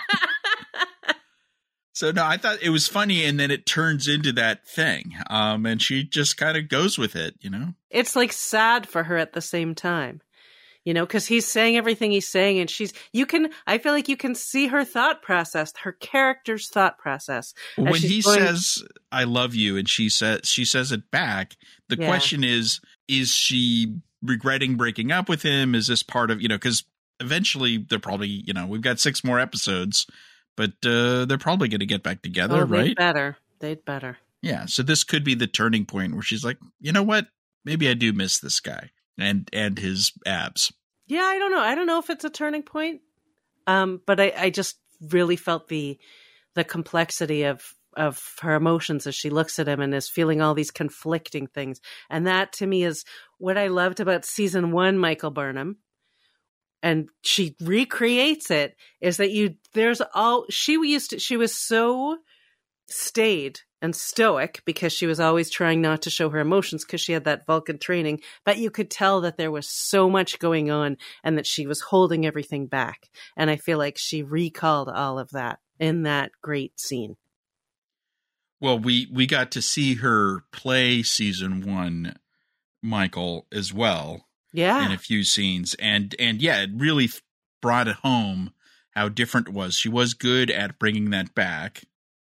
so no, I thought it was funny. And then it turns into that thing. Um, and she just kind of goes with it, you know? It's like sad for her at the same time. You know, because he's saying everything he's saying, and she's, you can, I feel like you can see her thought process, her character's thought process. When he going, says, I love you, and she says, she says it back, the yeah. question is, is she regretting breaking up with him? Is this part of, you know, because eventually they're probably, you know, we've got six more episodes, but uh, they're probably going to get back together, oh, right? They'd better. They'd better. Yeah. So this could be the turning point where she's like, you know what? Maybe I do miss this guy and, and his abs. Yeah, I don't know. I don't know if it's a turning point, um, but I, I just really felt the the complexity of of her emotions as she looks at him and is feeling all these conflicting things. And that, to me, is what I loved about season one, Michael Burnham. And she recreates it. Is that you? There's all she used to. She was so staid and stoic because she was always trying not to show her emotions because she had that Vulcan training, but you could tell that there was so much going on and that she was holding everything back. And I feel like she recalled all of that in that great scene. Well, we, we got to see her play season one, Michael, as well. Yeah. In a few scenes. And, and yeah, it really brought it home how different it was. She was good at bringing that back.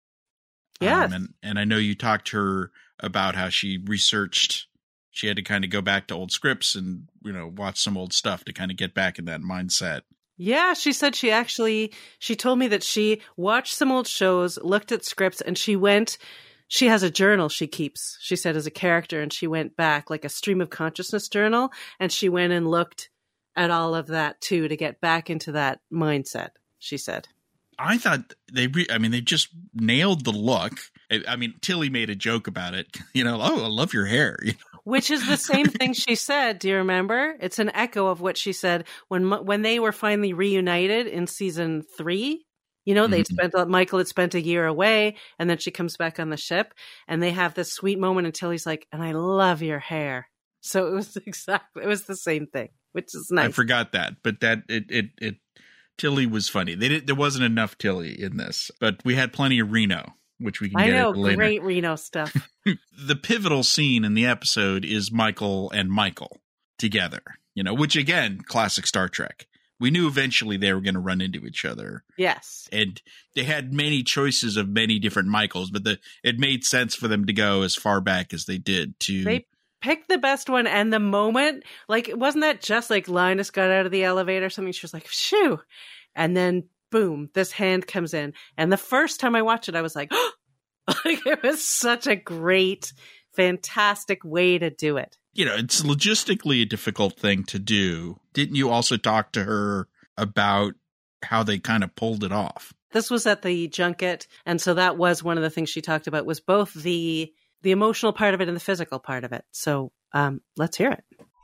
Yeah. Um, and, and I know you talked to her about how she researched, she had to kind of go back to old scripts and, you know, watch some old stuff to kind of get back in that mindset. Yeah, she said she actually, she told me that she watched some old shows, looked at scripts, and she went, she has a journal she keeps, she said, as a character, and she went back, like a stream of consciousness journal, and she went and looked at all of that too to get back into that mindset, she said. I thought they, re- I mean, they just nailed the look. I, I mean, Tilly made a joke about it, you know, oh, I love your hair. You know? Which is the same thing she said. Do you remember? It's an echo of what she said when when they were finally reunited in season three. You know, they'd mm-hmm. spent, Michael had spent a year away, and then she comes back on the ship, and they have this sweet moment until he's like, and I love your hair. So it was exactly, it was the same thing, which is nice. I forgot that, but that, it, it, it, Tilly was funny. They did, there wasn't enough Tilly in this, but we had plenty of Reno, which we can I get know, into later. Great Reno stuff. The pivotal scene in the episode is Michael and Michael together, you know, which again, classic Star Trek. We knew eventually they were going to run into each other. Yes. And they had many choices of many different Michaels, but the it made sense for them to go as far back as they did to... They picked the best one, and the moment, like, wasn't that just like Linus got out of the elevator or something? She was like, shoo. And then, boom, this hand comes in. And the first time I watched it, I was like, oh! Like, it was such a great, fantastic way to do it. You know, it's logistically a difficult thing to do. Didn't you also talk to her about how they kind of pulled it off? This was at the junket, and so that was one of the things she talked about, was both the the emotional part of it and the physical part of it. So um, let's hear it.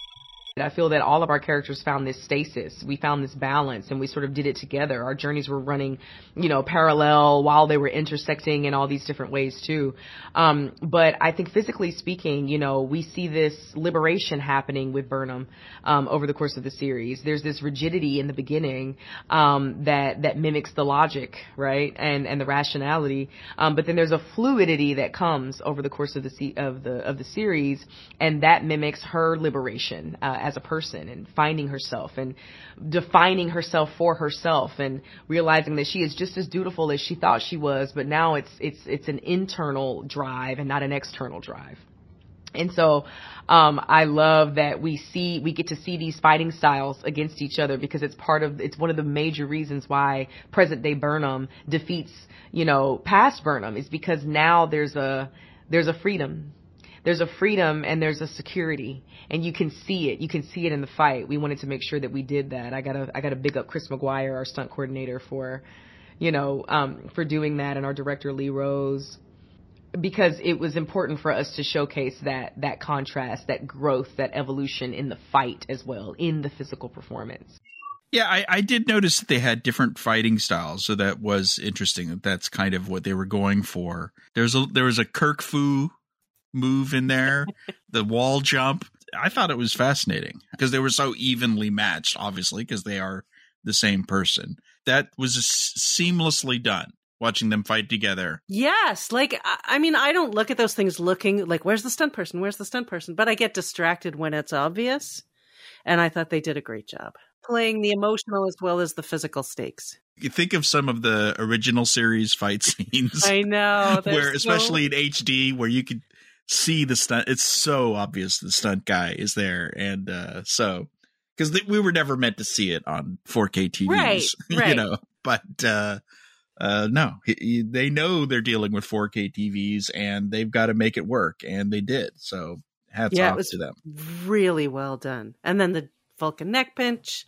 I feel that all of our characters found this stasis. We found this balance, and we sort of did it together. Our journeys were running, you know, parallel while they were intersecting in all these different ways too. Um, but I think physically speaking, you know, we see this liberation happening with Burnham um, over the course of the series. There's this rigidity in the beginning um, that that mimics the logic, right, and and the rationality. Um, but then there's a fluidity that comes over the course of the se- of the of the series, and that mimics her liberation uh, as a person, and finding herself and defining herself for herself, and realizing that she is just as dutiful as she thought she was, but now it's it's it's an internal drive and not an external drive. And so um, I love that we see we get to see these fighting styles against each other, because it's part of it's one of the major reasons why present day Burnham defeats, you know, past Burnham, is because now there's a there's a freedom. There's a freedom and there's a security, and you can see it. You can see it in the fight. We wanted to make sure that we did that. I gotta, I gotta big up Chris McGuire, our stunt coordinator, for, you know, um, for doing that, and our director Lee Rose, because it was important for us to showcase that, that contrast, that growth, that evolution in the fight as well, in the physical performance. Yeah, I, I did notice that they had different fighting styles, so that was interesting. That that's kind of what they were going for. There's a there was a Kirk Fu move in there, the wall jump. I thought it was fascinating because they were so evenly matched, obviously, because they are the same person. That was seamlessly done, watching them fight together. Yes. Like, I mean, I don't look at those things looking like, where's the stunt person? Where's the stunt person? But I get distracted when it's obvious. And I thought they did a great job playing the emotional as well as the physical stakes. You think of some of the original series fight scenes. I know. Where, so... especially in H D, where you could see the stunt. It's so obvious the stunt guy is there. And uh, so, because th- we were never meant to see it on four K T Vs, right, right. you know, but uh, uh, no, he, he, they know they're dealing with four K T Vs and they've got to make it work. And they did. So hats yeah, off it was to them. Really well done. And then the Vulcan neck pinch.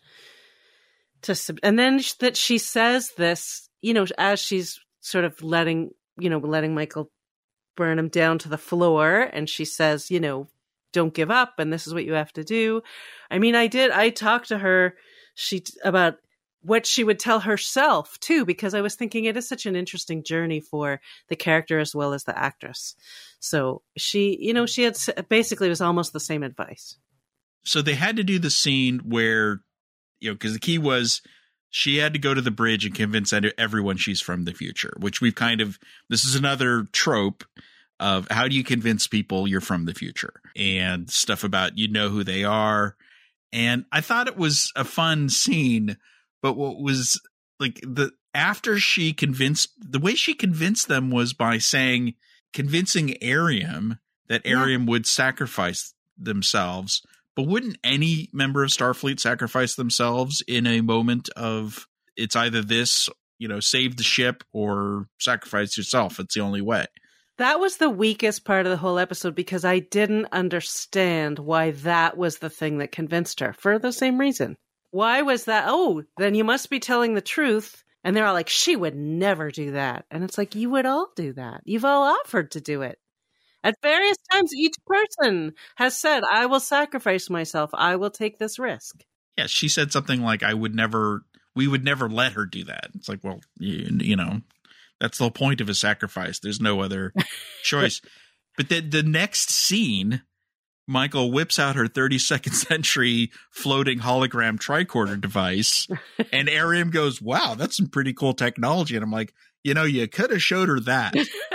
To sub- and then sh- that she says this, you know, as she's sort of letting, you know, letting Michael Burnham down to the floor, and she says, you know, don't give up, and this is what you have to do. I mean, I did, I talked to her she about what she would tell herself too, because I was thinking it is such an interesting journey for the character as well as the actress. So she, you know, she had basically was almost the same advice. So they had to do the scene where, you know, because the key was she had to go to the bridge and convince everyone she's from the future, which we've kind of, this is another trope of how do you convince people you're from the future, and stuff about, you know, who they are. And I thought it was a fun scene, but what was like the, after she convinced, the way she convinced them was by saying, convincing Airiam that Airiam yeah. would sacrifice themselves. But wouldn't any member of Starfleet sacrifice themselves in a moment of, it's either this, you know, save the ship or sacrifice yourself? It's the only way. That was the weakest part of the whole episode, because I didn't understand why that was the thing that convinced her, for the same reason. Why was that? Oh, then you must be telling the truth. And they're all like, she would never do that. And it's like, you would all do that. You've all offered to do it. At various times, each person has said, I will sacrifice myself. I will take this risk. Yeah, she said something like, I would never, we would never let her do that. It's like, well, you, you know, that's the whole point of a sacrifice. There's no other choice. But the, the next scene, Michael whips out her thirty-second century floating hologram tricorder device. And Airiam goes, wow, that's some pretty cool technology. And I'm like, you know, you could have showed her that.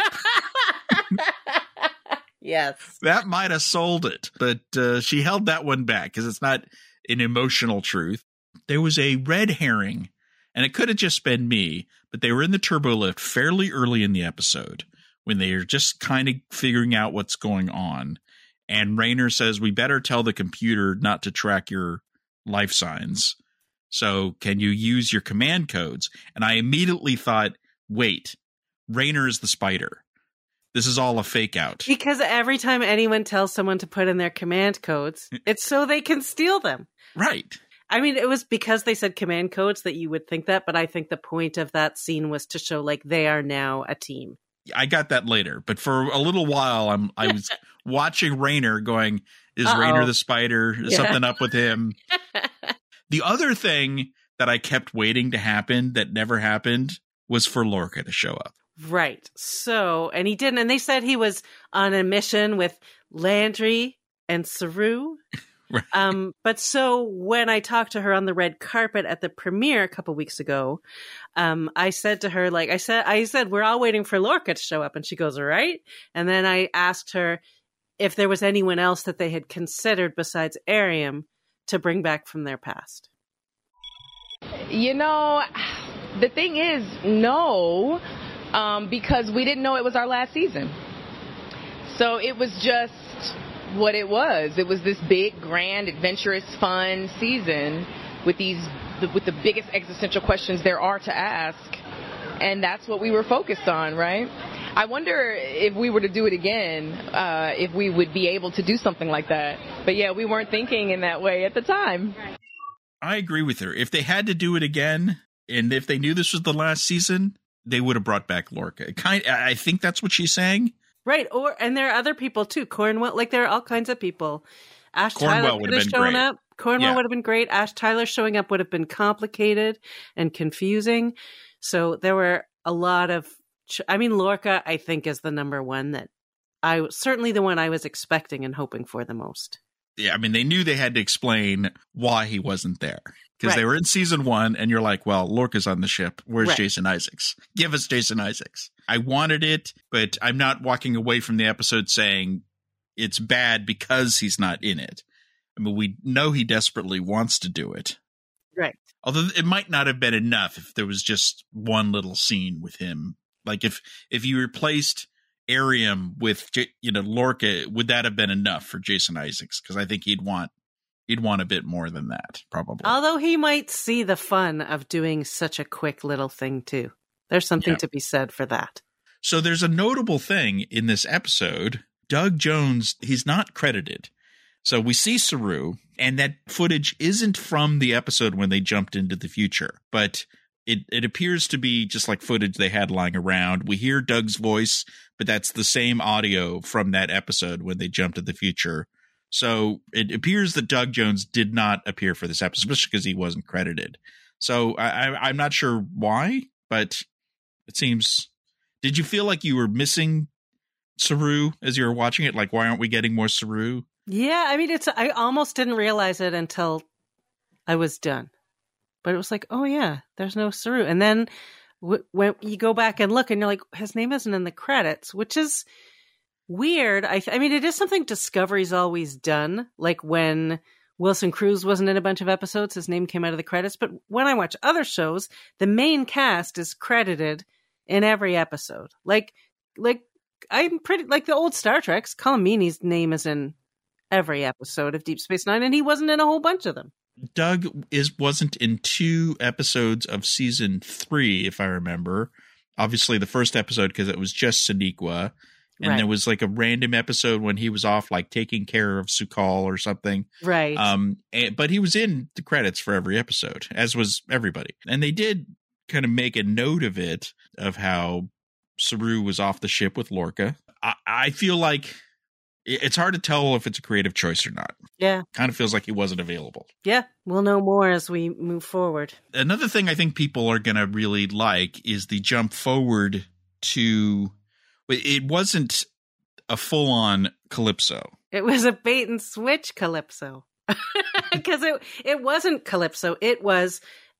Yes. That might have sold it, but uh, she held that one back because it's not an emotional truth. There was a red herring, and it could have just been me, but they were in the turbo lift fairly early in the episode when they are just kind of figuring out what's going on. And Rayner says, we better tell the computer not to track your life signs. So can you use your command codes? And I immediately thought, wait, Rayner is the spider. This is all a fake out. Because every time anyone tells someone to put in their command codes, it's so they can steal them. Right. I mean, it was because they said command codes that you would think that, but I think the point of that scene was to show, like, they are now a team. I got that later, but for a little while, I'm I was watching Raynor going, is Uh-oh. Raynor the spider? Is Yeah. something up with him? The other thing that I kept waiting to happen that never happened was for Lorca to show up. Right. So, and he didn't. And they said he was on a mission with Landry and Saru. Right. Um, but so when I talked to her on the red carpet at the premiere a couple weeks ago, um, I said to her, like I said, I said, we're all waiting for Lorca to show up. And she goes, all right. And then I asked her if there was anyone else that they had considered besides Ariam to bring back from their past. You know, the thing is, no, um, because we didn't know it was our last season. So it was just what it was. It was this big, grand, adventurous, fun season with these, with the biggest existential questions there are to ask. And that's what we were focused on, right? I wonder if we were to do it again, uh, if we would be able to do something like that. But yeah, we weren't thinking in that way at the time. I agree with her. If they had to do it again, and if they knew this was the last season, they would have brought back Lorca. Kind, I think that's what she's saying. Right. Or, and there are other people too. Cornwell, like there are all kinds of people. Ash Cornwell Tyler would could have have been shown great. up. Cornwell Yeah. would have been great. Ash Tyler showing up would have been complicated and confusing. So there were a lot of, ch- I mean, Lorca, I think, is the number one that I, certainly the one I was expecting and hoping for the most. Yeah, I mean, they knew they had to explain why he wasn't there. Because Right. they were in season one, and you're like, well, Lorca's on the ship. Where's Right. Jason Isaacs? Give us Jason Isaacs. I wanted it, but I'm not walking away from the episode saying it's bad because he's not in it. I mean, we know he desperately wants to do it. Right. Although it might not have been enough if there was just one little scene with him. Like if if you replaced Ariam with, J- you know, Lorca, would that have been enough for Jason Isaacs? Because I think he'd want he'd want a bit more than that, probably. Although he might see the fun of doing such a quick little thing too. There's something Yeah. to be said for that. So there's a notable thing in this episode. Doug Jones, he's not credited. So we see Saru, and that footage isn't from the episode when they jumped into the future, but it, it appears to be just like footage they had lying around. We hear Doug's voice, but that's the same audio from that episode when they jumped to the future. So it appears that Doug Jones did not appear for this episode, especially because he wasn't credited. So I, I, I'm not sure why, but it seems... Did you feel like you were missing Saru as you were watching it? Like, why aren't we getting more Saru? Yeah, I mean, it's. I almost didn't realize it until I was done, but it was like, oh yeah, there's no Saru. And then w- when you go back and look, and you're like, his name isn't in the credits, which is weird. I, th- I mean, it is something Discovery's always done. Like when Wilson Cruz wasn't in a bunch of episodes, his name came out of the credits. But when I watch other shows, the main cast is credited in every episode. Like, like I'm pretty like the old Star Treks. Colm Meaney's name is in every episode of Deep Space Nine, and he wasn't in a whole bunch of them. Doug is wasn't in two episodes of season three, if I remember. Obviously, the first episode because it was just Sonequa, and Right. there was like a random episode when he was off, like taking care of Su'Kal or something. Right. Um, and, but he was in the credits for every episode, as was everybody, and they did kind of make a note of it, of how Saru was off the ship with Lorca. I, I feel like it's hard to tell if it's a creative choice or not. yeah. Kind of feels like he wasn't available. Yeah. We'll know more as we move forward. Another thing I think people are going to really like is the jump forward to, it wasn't a full on Calypso. It was a bait and switch Calypso. Because it it wasn't Calypso. It was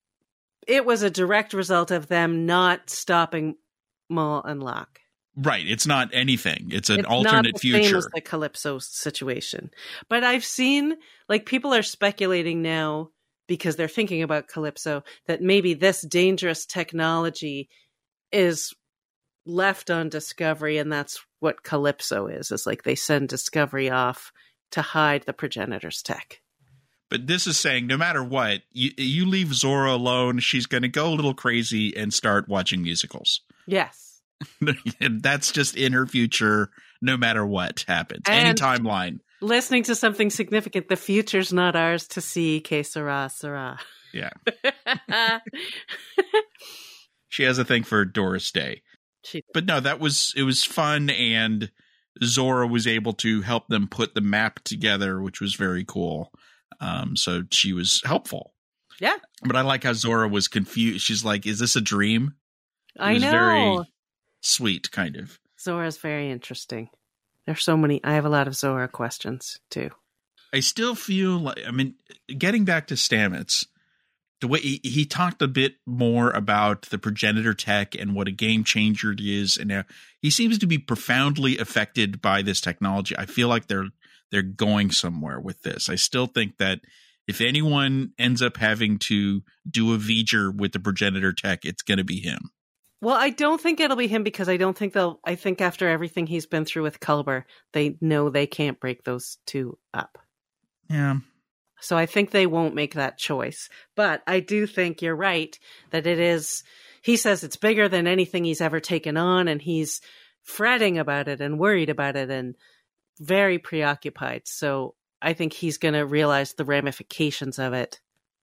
it was a direct result of them not stopping Maul and Locke. Right. It's not anything. It's an It's alternate not the same future. as the Calypso situation. But I've seen, like, people are speculating now because they're thinking about Calypso that maybe this dangerous technology is left on Discovery, and that's what Calypso is. It's like they send Discovery off to hide the Progenitor's tech. But this is saying no matter what, you, you leave Zora alone, she's going to go a little crazy and start watching musicals. Yes. And that's just in her future, no matter what happens. And Any timeline. Listening to something significant, the future's not ours to see, que sera, sera. Yeah. She has a thing for Doris Day. She, but no, that was, it was fun. And Zora was able to help them put the map together, which was very cool. Um, so she was helpful. yeah, But I like how Zora was confused. She's like, is this a dream? It I was know. very sweet, kind of. Zora's very interesting. There's so many. I have a lot of Zora questions too. I still feel like, I mean, getting back to Stamets, the way he, he talked a bit more about the progenitor tech and what a game changer it is. And now he seems to be profoundly affected by this technology. I feel like they're, they're going somewhere with this. I still think that if anyone ends up having to do a V'ger with the progenitor tech, it's going to be him. Well, I don't think it'll be him because I don't think they'll, I think after everything he's been through with Culber, they know they can't break those two up. Yeah. So I think they won't make that choice. But I do think you're right that it is, he says it's bigger than anything he's ever taken on, and he's fretting about it and worried about it and very preoccupied. So I think he's going to realize the ramifications of it.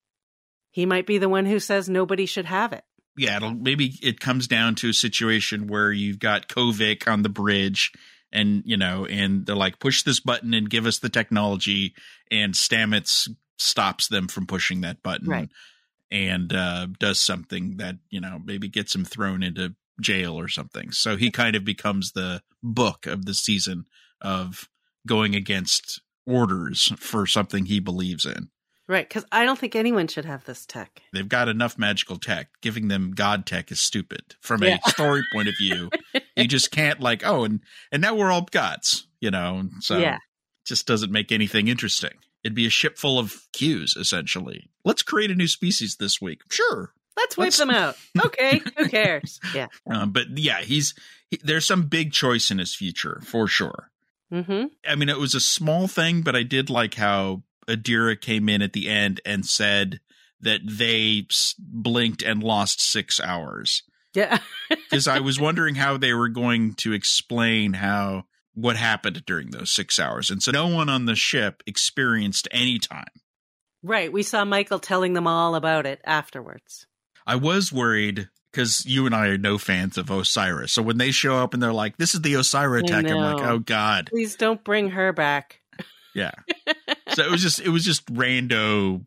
He might be the one who says nobody should have it. Yeah, it'll, maybe it comes down to a situation where you've got Kovic on the bridge and, you know, and they're like, push this button and give us the technology. And Stamets stops them from pushing that button. Right. And uh, does something that, you know, maybe gets him thrown into jail or something. So he kind of becomes the book of the season of going against orders for something he believes in. Right, because I don't think anyone should have this tech. They've got enough magical tech. Giving them God tech is stupid from Yeah. a story point of view. You just can't like, oh, and, and now we're all gods, you know, so Yeah. it just doesn't make anything interesting. It'd be a ship full of Qs, essentially. Let's create a new species this week. Sure. Let's wipe Let's- them out. Okay, who cares? Yeah. Um, but yeah, he's he, there's some big choice in his future for sure. Mm-hmm. I mean, it was a small thing, but I did like how Adira came in at the end and said that they s- blinked and lost six hours. Yeah. Because I was wondering how they were going to explain how what happened during those six hours. And so no one on the ship experienced any time. Right. We saw Michael telling them all about it afterwards. I was worried because you and I are no fans of Osiris. So when they show up and they're like, this is the Osiris I tech, I'm like, know. oh God. Please don't bring her back. Yeah. So it was just, it was just rando,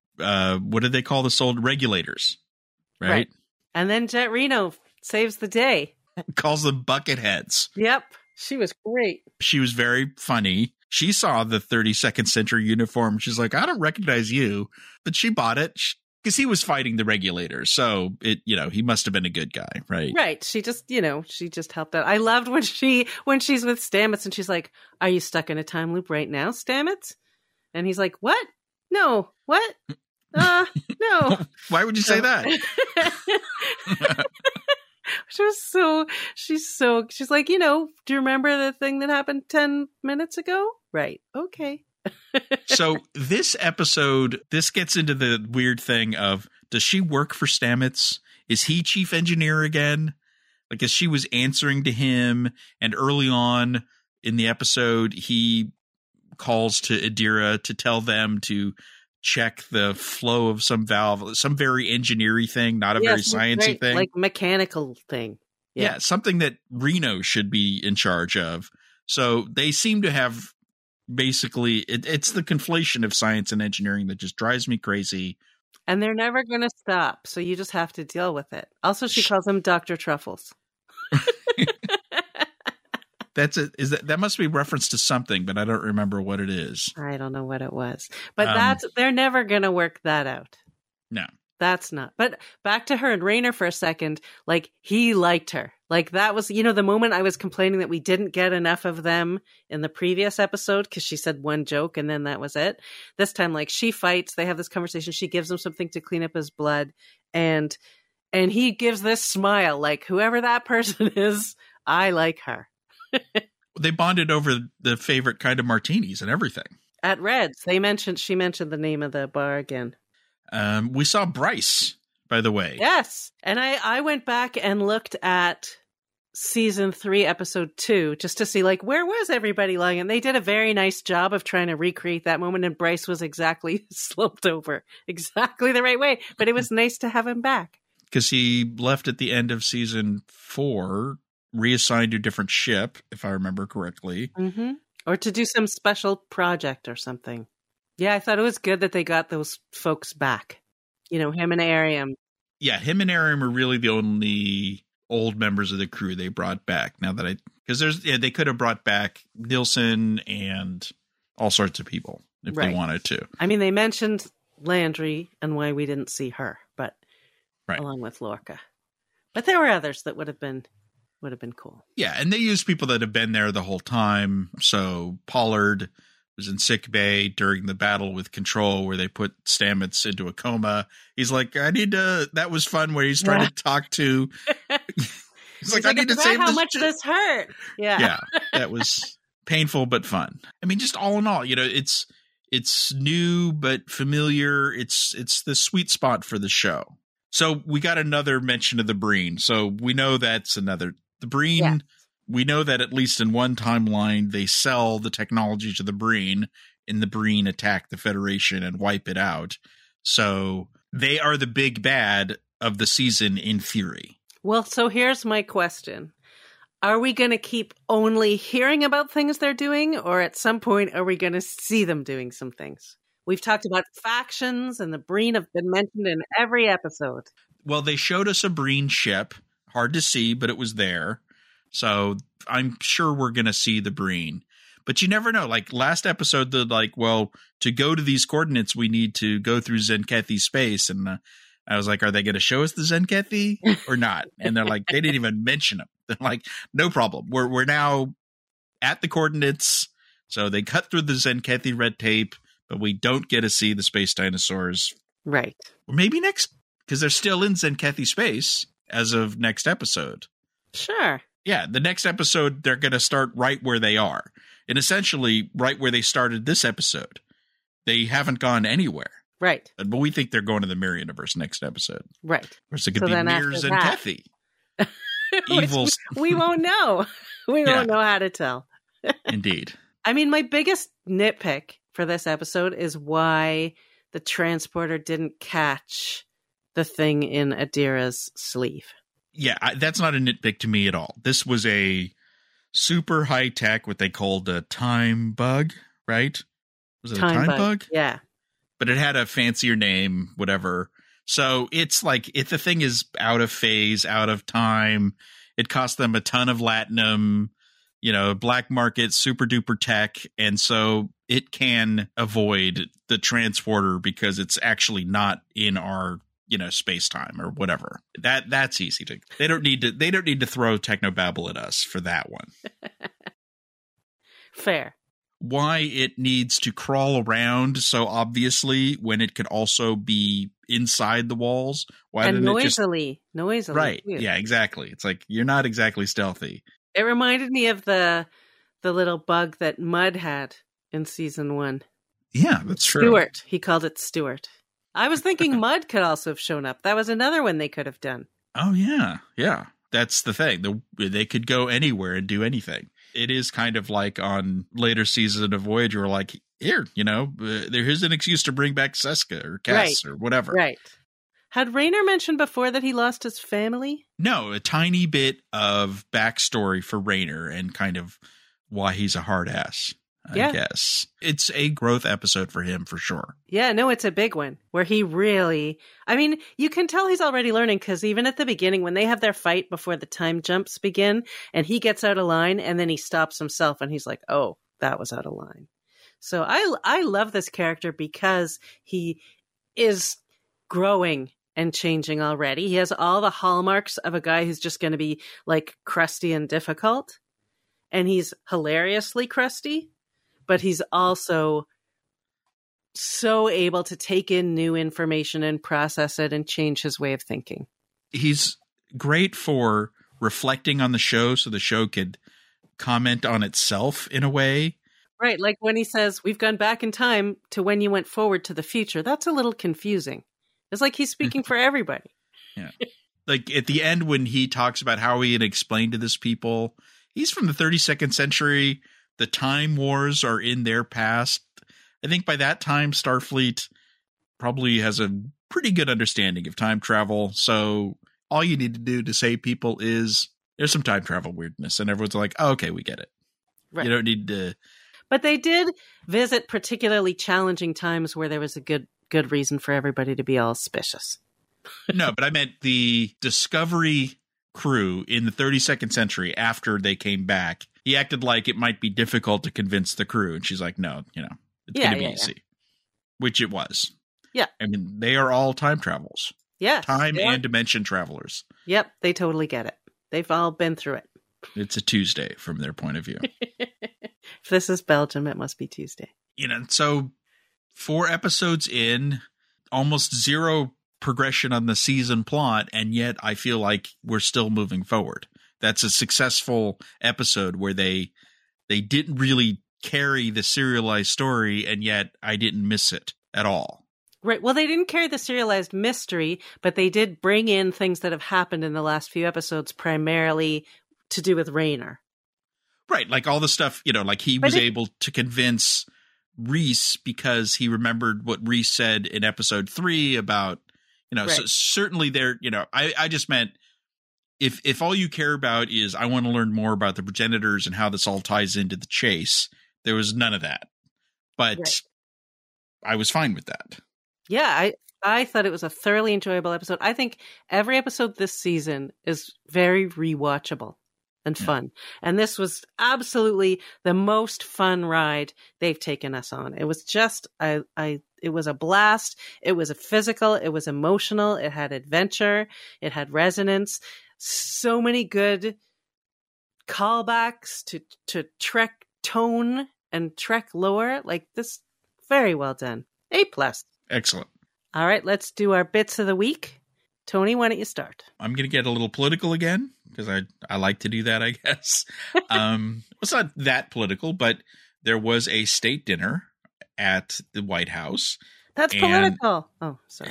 uh, what did they call the sold regulators? Right? Right. And then Jet Reno saves the day. Calls them bucket heads. Yep. She was great. She was very funny. She saw the thirty-second century uniform. She's like, I don't recognize you, but she bought it because he was fighting the regulators. So it, you know, he must have been a good guy, right? Right. She just, you know, she just helped out. I loved when she, when she's with Stamets and she's like, are you stuck in a time loop right now, Stamets? And he's like, what? No. What? Uh, no. Why would you say that? She was so, she's so, she's like, you know, do you remember the thing that happened ten minutes ago? Right. Okay. So this episode, this gets into the weird thing of, does she work for Stamets? Is he chief engineer again? Like, as she was answering to him, and early on in the episode, he calls to Adira to tell them to check the flow of some valve, some very engineering thing, not a Yeah, very some sciencey great, thing. like mechanical thing. Yeah. Yeah. Something that Reno should be in charge of. So they seem to have basically, it, it's the conflation of science and engineering that just drives me crazy. And they're never going to stop. So you just have to deal with it. Also, she calls him Doctor Truffles. That's it. Is that that must be reference to something, but I don't remember what it is. I don't know what it was, but Um, that's, they're never going to work that out. No. That's not. But back to her and Raynor for a second. Like, he liked her. Like, that was, you know, the moment I was complaining that we didn't get enough of them in the previous episode because she said one joke and then that was it. This time, like, she fights. They have this conversation. She gives him something to clean up his blood. And, and he gives this smile, like, whoever that person is, I like her. They bonded over the favorite kind of martinis and everything. At Reds, they mentioned, she mentioned the name of the bar again. Um, we saw Bryce, by the way. Yes. And I, I went back and looked at season three, episode two, just to see, like, where was everybody lying? And they did a very nice job of trying to recreate that moment. And Bryce was exactly sloped over, exactly the right way. But it was nice to have him back. because he left at the end of season four, reassigned to a different ship, if I remember correctly. Mm-hmm. Or to do some special project or something. Yeah, I thought it was good that they got those folks back. You know, him and Ariam. Yeah, him and Ariam are really the only old members of the crew they brought back. Now that I, because there's, yeah, they could have brought back Nilsson and all sorts of people if Right. they wanted to. I mean, they mentioned Landry and why we didn't see her, but Right. along with Lorca. But there were others that would have been would have been cool. Yeah, and they use people that have been there the whole time. So Pollard was in sick bay during the battle with Control where they put Stamets into a coma. He's like, I need to, that was fun where he's trying Yeah. to talk to, he's, He's like, I need to forgot save how this much ship." this hurt. Yeah. Yeah, that was painful but fun. I mean, just all in all, you know, it's it's new but familiar. It's it's the sweet spot for the show. So we got another mention of the Breen. So we know that's another the Breen. Yeah. We know that at least in one timeline they sell the technology to the Breen, and the Breen attack the Federation and wipe it out. So they are the big bad of the season in theory. Well, so here's my question. Are we going to keep only hearing about things they're doing, or at some point are we going to see them doing some things? We've talked about factions, and the Breen have been mentioned in every episode. Well, they showed us a Breen ship. Hard to see, but it was there. So I'm sure we're going to see the Breen. But you never know. Like last episode, they're like, well, to go to these coordinates, we need to go through Zenkethi space. And uh, I was like, are they going to show us the Zenkethi or not? And they're like, they didn't even mention them. They're like, no problem. We're we're now at the coordinates. So they cut through the Zenkethi red tape, but we don't get to see the space dinosaurs. Right. Or maybe next, because they're still in Zenkethi space as of next episode. Sure. Yeah, the next episode, they're going to start right where they are. And essentially, right where they started this episode. They haven't gone anywhere. Right. But we think they're going to the Mirror Universe next episode. Right. Or is it going So to then be after Mirrors and that- Kethy? Which Evil. we won't know. We Yeah. won't know how to tell. Indeed. I mean, my biggest nitpick for this episode is why the transporter didn't catch the thing in Adira's sleeve. Yeah, I, that's not a nitpick to me at all. This was a super high tech, what they called a time bug, right? Was it a time bug? Yeah. But it had a fancier name, whatever. So it's like, if the thing is out of phase, out of time, it cost them a ton of latinum, you know, black market, super duper tech. And so it can avoid the transporter because it's actually not in our, you know, space time or whatever. That that's easy to, they don't need to, they don't need to throw technobabble at us for that one. Fair. Why it needs to crawl around so obviously when it could also be inside the walls. Why and didn't it just noisily. Noisily. right? too. Yeah, exactly. It's like you're not exactly stealthy. It reminded me of the the little bug that Mud had in season one. Yeah, that's true. Stuart. He called it Stuart. I was thinking Mud could also have shown up. That was another one they could have done. Oh yeah, yeah. That's the thing. The, they could go anywhere and do anything. It is kind of like on later season of Voyager, like here, you know, uh, there's an excuse to bring back Seska or Cass Right. or whatever. Right. Had Rayner mentioned before that he lost his family? No, a tiny bit of backstory for Rayner and kind of why he's a hard ass, I Yeah. guess. It's a growth episode for him for sure. Yeah, no, it's a big one where he really, I mean, you can tell he's already learning because even at the beginning, when they have their fight before the time jumps begin and he gets out of line and then he stops himself and he's like, oh, that was out of line. So I, I love this character because he is growing and changing already. He has all the hallmarks of a guy who's just going to be like crusty and difficult. And he's hilariously crusty, but he's also so able to take in new information and process it and change his way of thinking. He's great for reflecting on the show so the show could comment on itself in a way. Right. Like when he says, we've gone back in time to when you went forward to the future. That's a little confusing. It's like he's speaking for everybody. Yeah. Like at the end when he talks about how he had explained to this people, he's from the thirty-second century. The time wars are in their past. I think by that time, Starfleet probably has a pretty good understanding of time travel. So all you need to do to save people is there's some time travel weirdness, and everyone's like, oh, okay, we get it. Right. You don't need to. But they did visit particularly challenging times where there was a good good reason for everybody to be all suspicious. No, but I meant the Discovery crew in the thirty-second century after they came back. He acted like it might be difficult to convince the crew. And she's like, no, you know, it's yeah, going to yeah, be easy. Yeah. Which it was. Yeah. I mean, they are all time travels. Yeah. Time and dimension travelers. Yep. They totally get it. They've all been through it. It's a Tuesday from their point of view. If this is Belgium, it must be Tuesday. You know, so four episodes in, almost zero progression on the season plot, and yet I feel like we're still moving forward. That's a successful episode where they they didn't really carry the serialized story, and yet I didn't miss it at all. Right. Well, they didn't carry the serialized mystery, but they did bring in things that have happened in the last few episodes, primarily to do with Rayner. Right. Like all the stuff, you know, like he was it- able to convince Reese because he remembered what Reese said in episode three about, you know, right. So certainly there, you know, I, I just meant if, if all you care about is I want to learn more about the progenitors and how this all ties into the chase, there was none of that. But right. I was fine with that. Yeah, I, I thought it was a thoroughly enjoyable episode. I think every episode this season is very rewatchable and fun. Yeah. And this was absolutely the most fun ride they've taken us on. It was just, I, I, it was a blast. It was a physical. It was emotional. It had adventure. It had resonance. So many good callbacks to, to Trek tone and Trek lore. Like this, very well done. A plus. Excellent. All right, let's do our bits of the week. Tony, why don't you start? I'm going to get a little political again because I, I like to do that, I guess. um, it's not that political, but there was a state dinner at the White House. That's and, political. Oh, sorry.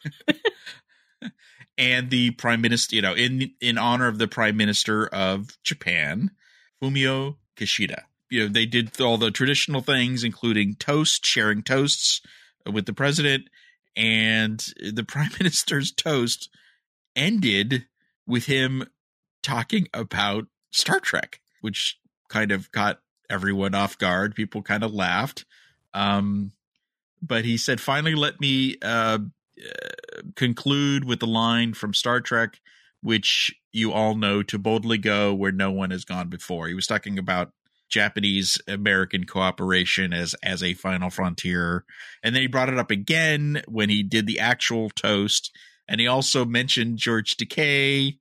And the prime minister, you know, in in honor of the prime minister of Japan, Fumio Kishida. You know, they did all the traditional things, including toast, sharing toasts with the president. And the prime minister's toast ended with him talking about Star Trek, which kind of caught everyone off guard. People kind of laughed. Um, but he said, finally, let me uh, uh, conclude with the line from Star Trek, which you all know, to boldly go where no one has gone before. He was talking about Japanese-American cooperation as as a final frontier. And then he brought it up again when he did the actual toast. And he also mentioned George Takei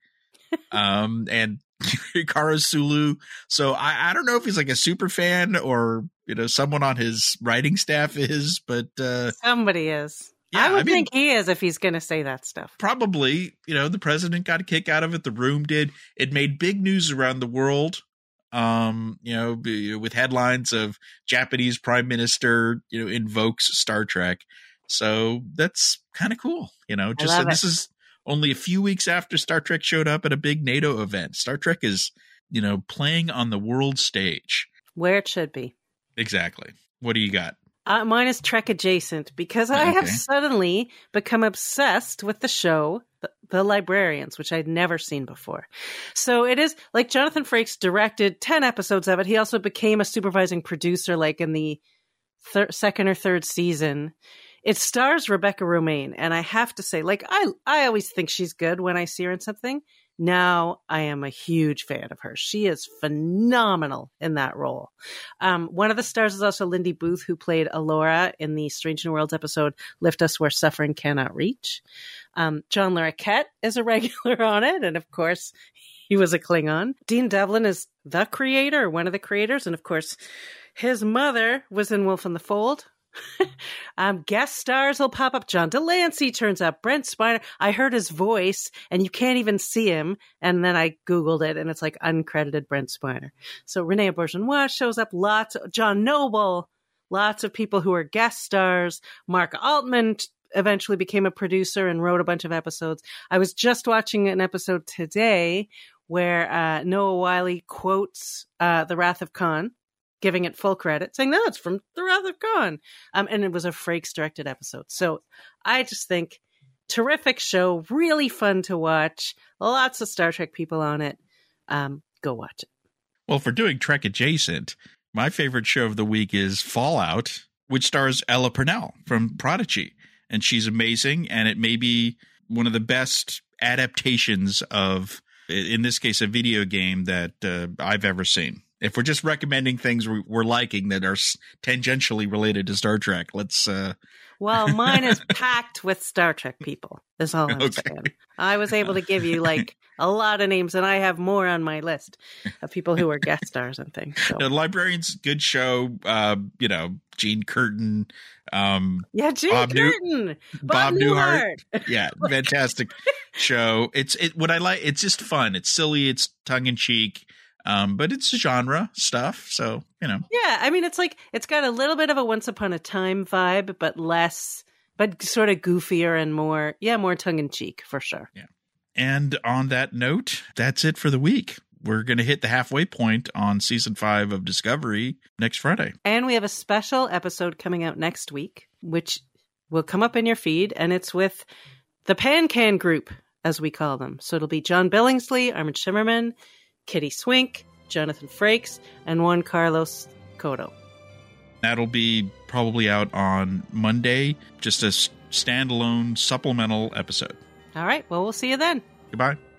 um, and Hikaru Sulu. So I, I don't know if he's like a super fan or, you know, someone on his writing staff is, but uh, somebody is. Yeah, I would I mean, think he is if he's going to say that stuff. Probably. You know, the president got a kick out of it. The room did. It made big news around the world. Um, you know, with headlines of Japanese prime minister, you know, invokes Star Trek. So that's kind of cool. You know, just and this is only a few weeks after Star Trek showed up at a big NATO event. Star Trek is, you know, playing on the world stage. Where it should be. Exactly. What do you got? Uh, mine is Trek adjacent because I okay. have suddenly become obsessed with the show, the, the Librarians, which I'd never seen before. So it is like Jonathan Frakes directed ten episodes of it. He also became a supervising producer, like in the thir- second or third season. It stars Rebecca Romijn, and I have to say, like I, I always think she's good when I see her in something. Now I am a huge fan of her. She is phenomenal in that role. Um, one of the stars is also Lindy Booth, who played Alora in the Strange New Worlds episode Lift Us Where Suffering Cannot Reach. Um, John Larroquette is a regular on it, and of course, he was a Klingon. Dean Devlin is the creator, one of the creators, and of course, his mother was in Wolf in the Fold. um, guest stars will pop up. John Delancey turns up. Brent Spiner. I heard his voice, and you can't even see him. And then I Googled it, and it's like uncredited Brent Spiner. So Renee Bourgeois shows up. Lots. Of, John Noble. Lots of people who are guest stars. Mark Altman t- eventually became a producer and wrote a bunch of episodes. I was just watching an episode today where uh, Noah Wyle quotes uh, The Wrath of Khan, giving it full credit, saying, no, it's from The Wrath of Khan. Um, and it was a Frakes directed episode. So I just think terrific show, really fun to watch. Lots of Star Trek people on it. Um, go watch it. Well, for doing Trek adjacent, my favorite show of the week is Fallout, which stars Ella Purnell from Prodigy. And she's amazing, and it may be one of the best adaptations of, in this case, a video game that uh, I've ever seen. If we're just recommending things we're liking that are tangentially related to Star Trek, let's... Uh... Well, mine is packed with Star Trek people, is all I'm Okay. saying. I was able to give you, like, a lot of names, and I have more on my list of people who are guest stars and things. So. The Librarian's good show, uh, you know, Gene Curtin. Um, yeah, Gene Bob Curtin. New- Bob, Bob Newhart. Newhart. Yeah, fantastic show. It's it. What I like, it's just fun. It's silly. It's tongue in cheek. Um, but it's genre stuff, so, you know. Yeah, I mean, it's like, it's got a little bit of a Once Upon a Time vibe, but less, but sort of goofier and more, yeah, more tongue-in-cheek, for sure. Yeah. And on that note, that's it for the week. We're going to hit the halfway point on season five of Discovery next Friday. And we have a special episode coming out next week, which will come up in your feed, and it's with the Pan-Can group, as we call them. So it'll be John Billingsley, Armin Shimmerman, Kitty Swink, Jonathan Frakes, and Juan Carlos Cotto. That'll be probably out on Monday, just a standalone supplemental episode. All right, well, we'll see you then. Goodbye.